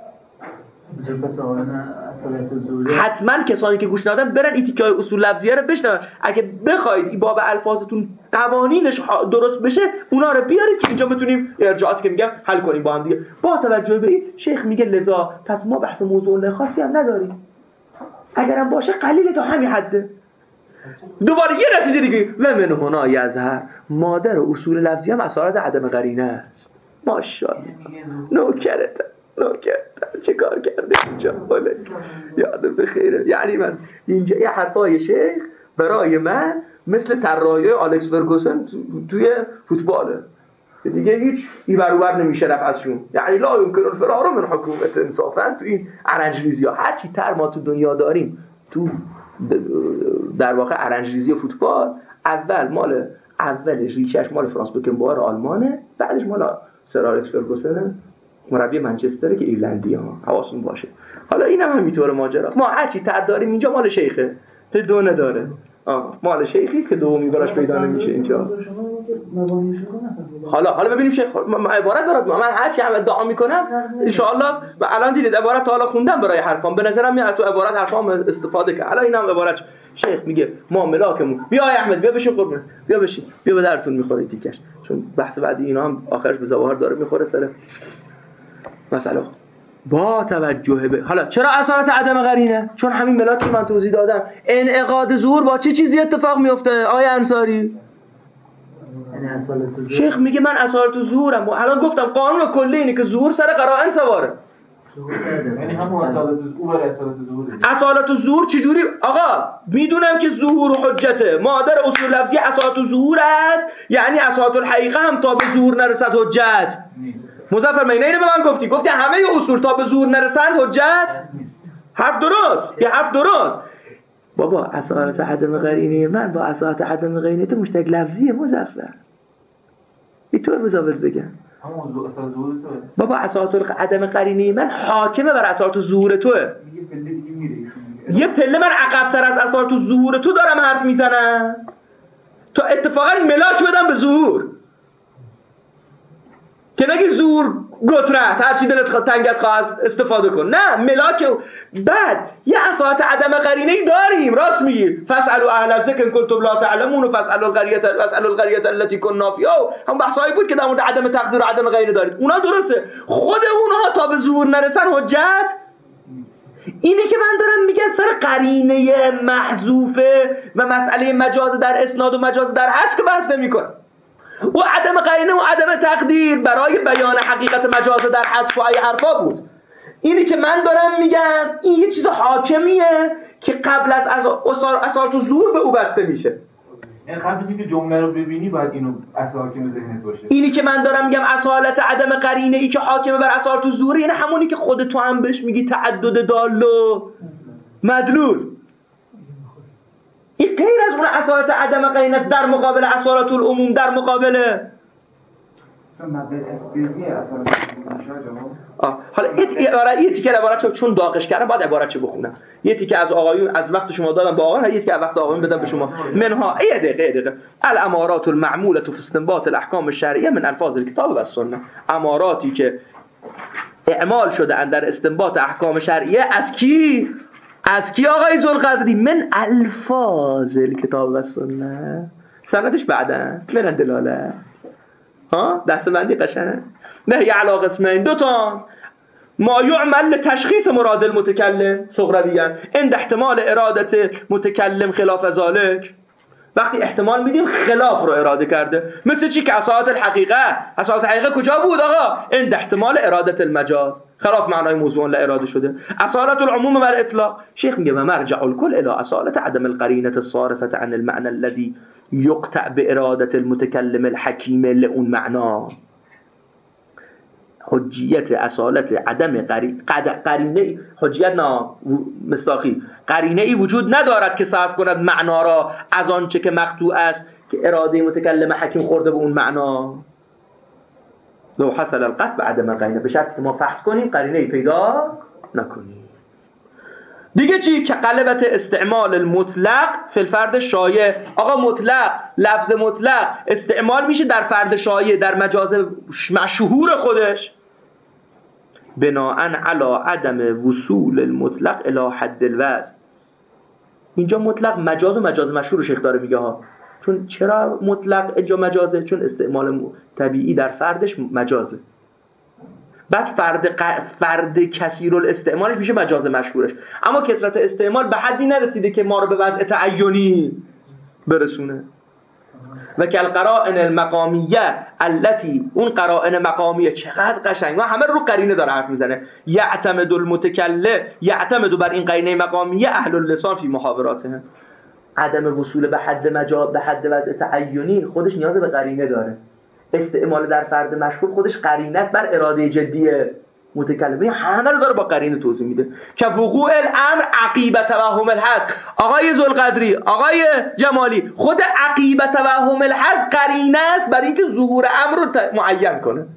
حتما کسانی که گوش ندادن برن این تیکه‌های اصول لفظیه رو بشنون. اگه بخواید این باب الفاظتون قوانینش درست بشه اونا رو بیارید که اینجا بتونیم ارجاعاتی که میگم حل کنیم با هم دیگه. با توجه به این شیخ میگه لذا پس ما بحث موضوع خاصی هم نداریم، اگرم باشه قلیل تا همین حده. دوباره یه نتیجه دیگه و من هنا یظهر مادر اصول لفظی هم اصالت عدم قرینه است. ماشاءالله نوکرت نوکرت چه کار کرده اینجا بله یادم بخیره. یعنی من اینجا یه حرفای شیخ برای من مثل طراحی آلکس فرگوسن توی فوتباله دیگه، هیچ این برابر نمیشه رفت ازشون. یعنی لا یمکن الفرار من حکومت انصافا. تو این ارنجریزی ها هرچی تر ما تو دنیا داریم، تو در واقع ارنجریزی فوتبال اول مال اولش ریشش مال فرانس بکنباور آلمانه، بعدش مال سر آلکس فرگوسن مربی منچستره که ایرلندی ها، حواستون باشه. حالا این هم همینطوره ماجرا. ما هرچی تر داریم اینجا مال شیخه، ته دو نداره. آه مال شیخی که دومی براش پیدا نمیشه اینجا. حالا حالا ببینیم شیخ من عبارت برات من هرچی هم ادعا میکنم ان شاء الله و الان دیدید عبارت تا حالا خوندم برای حرفام به نظرم میاد تو عبارت حرفام استفاده کرد. الان اینم عبارت شیخ میگه ما ملاکمون بیا احمد بیا بشین قربون بیا بشین بیا به درتون میخوره تیکش، چون بحث بعدی اینا هم آخرش به ظواهر داره میخوره سر مسئله. با توجه به حالا چرا اصالت عدم قرینه؟ چون همین ملاک که من توضیح دادم انعقاد ظهور با چه چی چیزی اتفاق میفته آیه انصاری؟ شیخ میگه من اصالت ظهورم. الان گفتم قانون کلی اینه که ظهور سر قرائن سواره. یعنی همون اصالت ظهور اصالت ظهور اصالت ظهور چجوری؟ آقا میدونم که ظهور حجته، مادر اصول لفظی اصالت ظهور است، یعنی اصالت الحقیقه هم تا به ظهور نرسد حجت. مظفر من اینو به من گفتی گفتی همه اصول تا به ظهور نرسند حجت. حرف درست، یه حرف درست. بابا اصالت عدم قرینه من با اصالت عدم قرینه تو مشترک لفظیه مظفر. اینطور مزاول بگم همون اصالت ظهور تو. بابا اصالت عدم قرینه من حاکمه بر اصالت ظهور توه. یه پله دیگه میره. یه پله من عقب‌تر از اصالت ظهور تو دارم حرف میزنم تا اتفاقا ملاک بدم به ظهور که نگی زور گترس هر چی دلت تنگت خواهد استفاده کن. نه ملاک. بعد یه اصالت عدم قرینه ای داریم، راست میگی فاسالوا اهل الذکر ان کنتم لا تعلمون و فاسالوا القريه فاسالوا القريه التي كنا فيها. هم بحثایی بود که در مورد عدم تقدیر و عدم قرینه دارید، اونا درسته. خود اونها تا به ظهور نرسن حجت. اینه که من دارم میگم سر قرینه محذوفه و مسئله مجاز در اسناد و مجاز در حج که بحث نمی‌کنم. و عدم قرینه و عدم تقدیر برای بیان حقیقت مجاز در حذف و ای حرفا بود. اینی که من دارم میگم این یه چیز حاکمیه که قبل از اصالت و ظهور به او بسته میشه. یعنی قبل از اینکه جمله رو ببینی باید اینو اصل حاکم ذهنت باشه. اینی که من دارم میگم اصالت عدم قرینه ای که حاکمه بر اصالت و ظهور، یعنی همونی که خود تو هم بهش میگی تعدد دال و مدلول. این غیر از اون اصالت عدم قرینه در مقابل اصالت العموم در مقابل آه. حالا یه تیکه عبارت یه تیکه عبارت چون داغش کردم بعد عبارت چه بخونم. یه تیکه از آقایون از وقت شما دادم به آقایون، یه تیکه از وقت آقایون بدم به شما. منها یه دقیقه یه دقیقه الامارات المعموله فی استنباط الاحکام الشرعیه من الفاظ الکتاب و السنه. اماراتی که اعمال شده در استنباط احکام شرعیه از کی؟ از کی آقای ذوالقدری؟ من الفاظ الکتاب و السنه. سندش بعدن من دلاله ها دست بندی قشنه نه یه علاقه اسمین دو تا ما یعمل لتشخیص مراد المتکلم صغرویان عند احتمال ارادت متکلم خلاف ذالک. وقتی احتمال میدیم خلاف رو اراده کرده، مثل چی که اصالت الحقیقه اصالت الحقیقه کجا بود آقا؟ عند احتمال ارادت المجاز خلاف معنای موضوع لا اراده شده. اصالت العموم و الاطلاق شیخ میگه و مرجع الکل الى اصالت عدم القرینه الصارفه عن المعنى الذي یقطع باراده المتکلم الحکیم لون معنا. حجیت اصالت عدم قرینه حجیت نه مصداقی قرینه ای وجود ندارد که صرف کند معنا را از آنچه که مقطوع است که اراده متکلم حکیم خورده به اون معنا. لو حصل القطع بعدم قرینه به شرط که ما فحص کنیم قرینه ای پیدا نکنیم. دیگه چی؟ که قلبت استعمال المطلق فی الفرد شایع. آقا مطلق لفظ مطلق استعمال میشه در فرد شایع در مجاز مشهور خودش بناءً علی عدم وصول المطلق الی حد الوضع. اینجا مطلق مجاز و مجاز مشهور شیخ داره میگه ها. چون چرا مطلق اینجا مجازه؟ چون استعمال طبیعی در فردش مجازه. بعد فرد ق... فرد کثیر الاستعمالش میشه مجاز مشهورش. اما کثرت استعمال به حدی نرسیده که ما رو به وضع تعینی برسونه. و که القرائن المقامیه التي اون قرائن مقامیه چقدر قشنگ و همه رو قرینه داره حرف میزنه. یعتمد المتکلم یعتمد بر این قرینه مقامیه اهل اللسان فی محاوراتهم. عدم وصول به حد مجاز به حد وضع تعینی خودش نیاز به قرینه داره. استعمال در فرد مشهور خودش قرینه است بر اراده جدی متکلم. همه رو داره با قرینه توضیح میده. که وقوع الامر عقیبه توهم الحظ. آقای ذوالقدری آقای جمالی خود عقیبه توهم الحظ قرینه است برای اینکه ظهور امر رو معین کنه.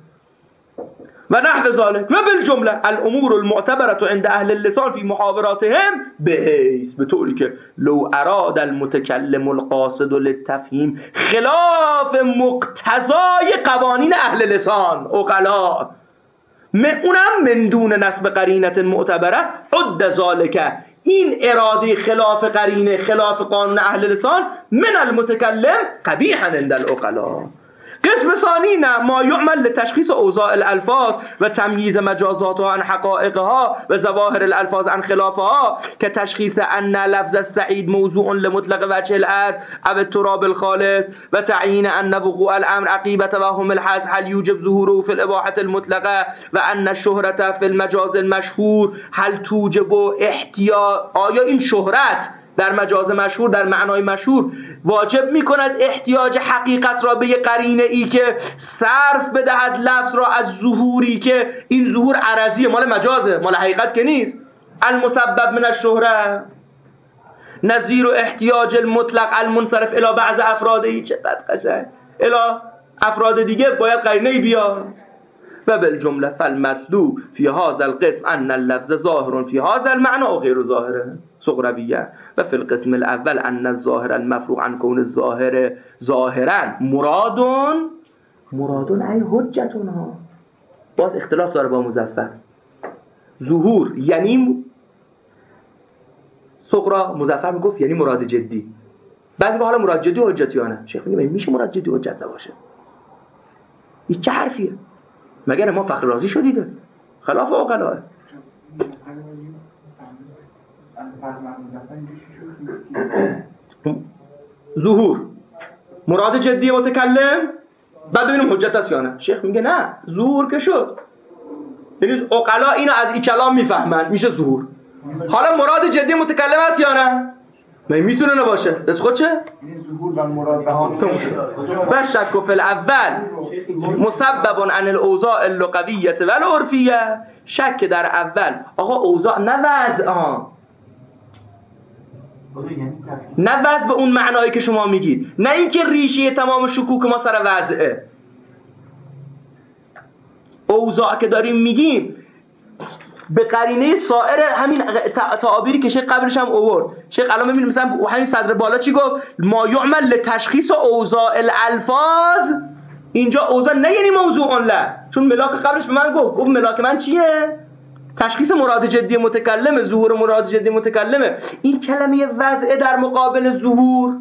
و نحو ذلك و بالجمله الامور المعتبره عند اهل اللسان فی محاوراتهم بحیث به طوری که لو اراد المتکلم القاصد للتفهیم خلاف مقتضای قوانین اهل لسان عقلا من اونم من دون نسب قرینه معتبره عد ذلك این اراده خلاف قرینه خلاف قانون اهل لسان من المتکلم قبیحا عند العقلا. قسم ثانی نه ما یعمل لتشخیص اوضاع الالفاظ و تمییز مجازاتها عن حقائقها و ظواهر الالفاظ عن خلافها که تشخیص ان لفظ السعید موضوع لمطلق وجه الارض او التراب الخالص و تعیین ان وقوع الامر عقیبه توهم الحظ هل یوجب ظهوره فی الاباحه المطلقه و ان الشهرة فی المجاز المشهور هل توجب احتیاج. آیا این شهرت در مجاز مشهور در معنای مشهور واجب می کند احتیاج حقیقت را به یه قرینه ای که صرف بدهد لفظ را از ظهوری که این ظهور عرضیه مال مجازه مال حقیقت که نیست. المسبب من الشهره نظیر و احتیاج المطلق المنصرف الی بعض افراده. چقدر قشنگ الی افراد دیگه باید قرینه ای بیاد. و بالجمله فالمطلوب فی هذا القسم ان اللفظ ظاهر فی هذا المعنى و غیر ظاهره صغرویه و فی القسم الاول ان الظاهر المفروغ عن کون الظاهر ظاهرا مرادون مرادون ای حجتونها. باز اختلاف داره با مظفر. ظهور یعنی صغرا، مظفر میگفت یعنی مراد جدی. بعضی با حالا مراد جدی حجتیانه. شیخ میگه میشه مراد جدی حجت نباشه. این چه حرفیه؟ مگر ما فخر رازی شدیده خلاف عقلاه. ظهور مراد جدی متکلم بعد ببینیم حجت است یا نه. شیخ میگه نه ظهور که شد یعنی عقلا اینو از این کلام میفهمن میشه ظهور. حالا مراد جدی متکلم است یا نه؟ نه میتونه نباشه. دست خود چه؟ ظهور و مراد و شک فی الاول مسبب عن الاوضاع اللغویه و العرفیه. شک در اول آقا اوضاع نه وضع ها نه وضع به اون معنایی که شما میگید، نه اینکه ریشه تمام شکوک ما سر وضعه. اوضاع که داریم میگیم به قرینه سایر همین تعابیری که شیخ قبلش هم آورد. شیخ الان میبینیم مثلا همین صدر بالا چی گفت؟ ما یعمل لتشخیص اوضاع الالفاظ. اینجا اوضاع نه یعنی موضوع لا، چون ملاک قبلش به من گفت گفت ملاک من چیه؟ تشخیص مراد جدی متکلمه، ظهور مراد جدی متکلمه. این کلمه وضع در مقابل ظهور،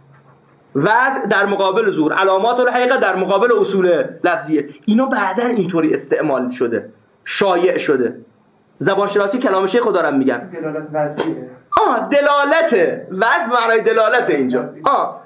وضع در مقابل ظهور، علامات الحقیقه در مقابل اصول لفظیه، اینا بعداً اینطوری استعمال شده، شایع شده. زبان شناسی کلام شیخ رو دارم میگم. دلالت وضعیه. آه دلالته، وضع به معنای دلالته اینجا. آه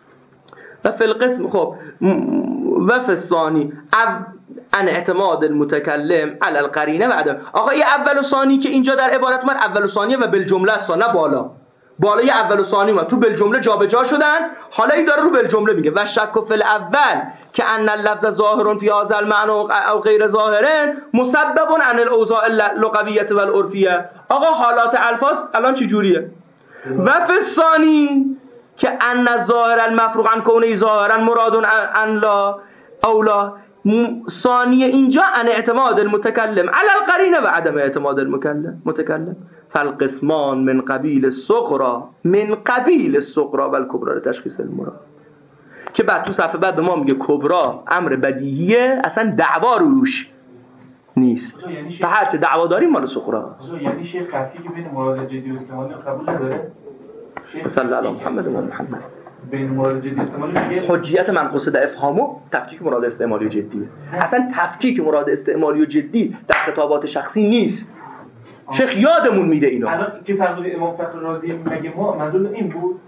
و فی القسم خب و فی الثانی ان اعتماد المتکلم علی القرینه بعد. آقا این اول و ثانی که اینجا در عبارت من اول و ثانیه و بالجمله است، نه بالا. بالای اول و ثانی ما تو بالجمله جابجا شدن، حالا این داره رو بالجمله میگه. و شک فی الاول که ان اللفظ ظاهر فی هذا المعنى او غیر ظاهر مسبب عن الاوضاع اللغویه والعرفیه. آقا حالات الفاظ الان چه جوریه؟ و فی الثانی که ان الظاهر المفروغ عن کونه ظاهرا مراد ان لا اولا. ثانیه اینجا ان اعتماد المتکلم علی القرینه و عدم اعتماد المتکلم متکلم. فالقسمان من قبیل الصغرى من قبیل الصغرى و الکبرى لتشخیص المراد. که بعد تو صفحه بعد به ما میگه کبرا امر بدیهیه، اصلا دعوا روش نیست. تا هرچه دعوا داریم مال صغرى. یعنی شیخ خفی که بین مراد جدی و استعمالی قبول نداره؟ صلی الله محمد و محمد. بین مراد جدی استعمالی میگه حجیت منقوصه در افهامو تفکیک مراد استعمالی و جدیه. اصلا تفکیک مراد استعمالی و جدی در خطابات شخصی نیست. شیخ یادمون میده اینو. الان که فرض امام فخر رازی مگه ما منظور این بود؟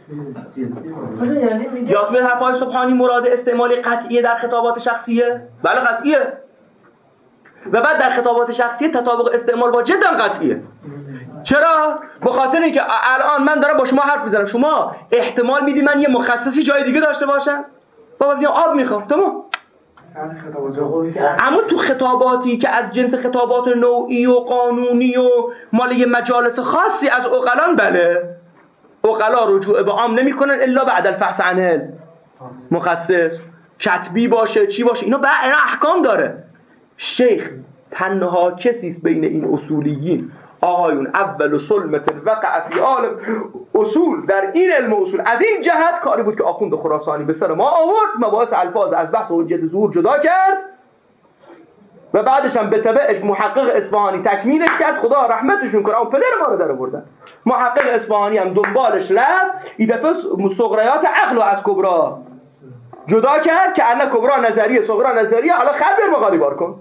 یعنی میگه یاد میاد حرفای سبحانی مراد استعمالی قطعیه در خطابات شخصیه؟ بله قطعیه. و بعد در خطابات شخصیه تطابق استعمال با جد هم قطعیه. چرا؟ به خاطر اینکه الان من دارم با شما حرف میزنم، شما احتمال میدی من یه مخصصی جای دیگه داشته باشم؟ بابا میگم آب میخوام، تمام. اما تو خطاباتی که از جنس خطابات نوعی و قانونی و مال یه مجالس خاصی از عقلان، بله عقلا رجوع به عام نمیکنن الا بعد الفحص عن مخصص، کتبی باشه چی باشه، اینا بعد اینا احکام داره. شیخ تنها کسی است بین این اصولیین آقایون اول سلمت وقع فی عالم اصول در این علم اصول از این جهت کاری بود که آخوند خراسانی به سر ما آورد، مباحث الفاظ از بحث حجیت ظهور جدا کرد و بعدش هم به تبعش محقق اصفهانی تکمیلش کرد، خدا رحمتشون کنه. اون پدر ما رو در آوردن. محقق اصفهانی هم دنبالش رفت، این دفعه صغریات عقل رو از کبرا جدا کرد که ان کبرا نظریه صغرا نظریه، حالا خط بر مقالی بار کن.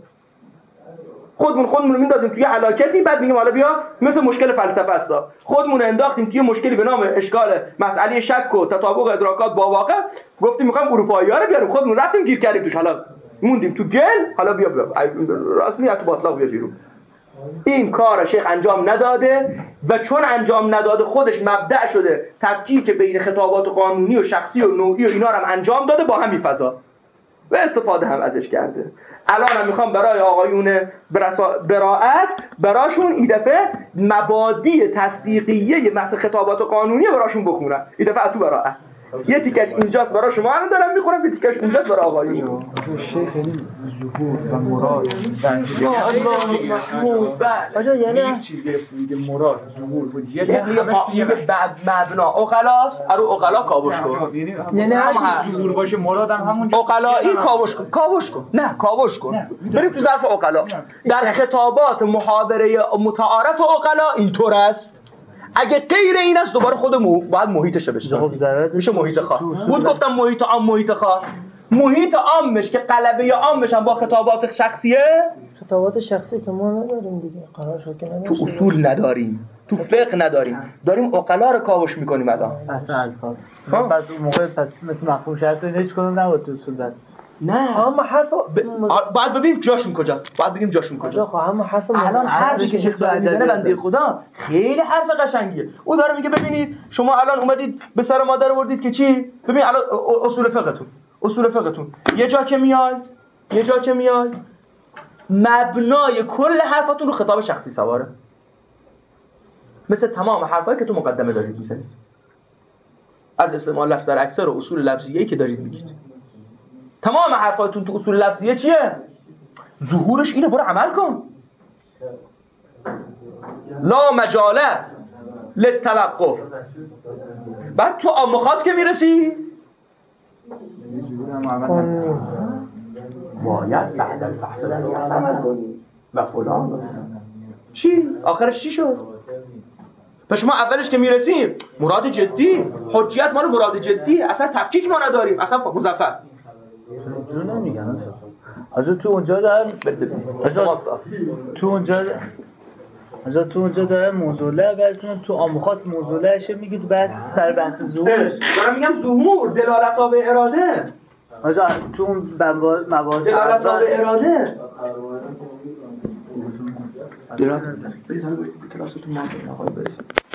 خودمون خودمون رو میندازیم توی هلاکتی، بعد میگیم حالا بیا مثل مشکل فلسفه است، خودمون انداختیم توی مشکلی به نام اشکال مسئله شک و تطابق ادراکات با واقع، گفتیم میخوایم اروپایی‌ها رو بیاریم، خودمون رفتیم گیر کردیم توش، حالا موندیم تو گل، حالا بیا بیا راست میاد تو باطلاق بیا بیرون. این کار شیخ انجام نداده و چون انجام نداده خودش مبدأ شده تفکیک بین خطابات قانونی و شخصی و نوعی و اینا رو هم انجام داده با همین فضا و استفاده هم ازش کرده. الان هم میخوام برای آقایون براءت براشون این دفعه مبادی تصدیقیه مثل خطابات قانونی براشون بخونم. این دفعه تو براءت یه تیکش اینجاست برای شما هم دارم میخونم، یه تیکش اونجاست برای آقایون. شیخ یعنی ظهور و مراد یا الله محمود آجا یعنی یک چیز میگه مراد ظهور حجیت یه بعد مبنا عقلاست، ارو عقلا کاوش کن، یعنی هر چیز ظهور باشه مراد هم همون عقلا این کاوش کن کاوش کن نه کاوش کن بریم تو ظرف عقلا. در خطابات محاوره متعارف عقلا اینطور است. اگه غیر این است دوباره خودمون باید محیطش بشناسیم، میشه محیط خاص. بود گفتم محیط عام محیط خاص. محیط عامش که قلبه عامش هم با خطابات شخصیه، خطابات شخصی که ما نداریم دیگه، قرار شد که نداریم، تو اصول نداریم، تو فقه نداریم، داریم عقلا رو کاوش میکنیم الان. اصلا الفاظ بعد اون موقع پس مثل مفهوم شرط و هیچ کدوم نبود تو اصول بس. نه اما حرف ب... بعد ببین جاشون کجاست، بعد بگیم جاشون کجاست. اما حرف الان حرفی که شیخ داره میزنه بنده خدا خیلی حرف قشنگیه. او داره میگه ببینید شما الان اومدید به سر مادر آوردید که چی؟ ببین الان اصول فقهتون اصول فقهتون یه جا که میای یه جا که میای مبنای کل حرفاتون رو خطاب شخصی سواره، مثل تمام حرفایی که تو مقدمه دارید میزنید از استعمال لفظ در اکثر و اصول لفظیه‌ای که دارید میگید. تمام حرفاتون تو اصول لفظیه چیه؟ ظهورش اینه، برو عمل کن. لا مجاله للتوقف. بعد تو عام خاص که میرسی باید بعد الفحص عمل کنی و فلان. چی؟ آخرش چی شد؟ پس شما اولش که میرسیم مراد جدی، حجیت مال مراد جدی، اصلا تفکیک ما نداریم، اصلا مظفر تو نمیگن آجا تو اونجا دارن آجا تو اونجا آجا تو اونجا دارن موضوعه برسیم تو آموخاص موضوعهشه میگید بعد سر بحث ظهورش دارم میگم ظهور دلالت به اراده. آجا تو اون مباحث دلالت به اراده دلالت به کلاستون ما نخواهیم برسیم.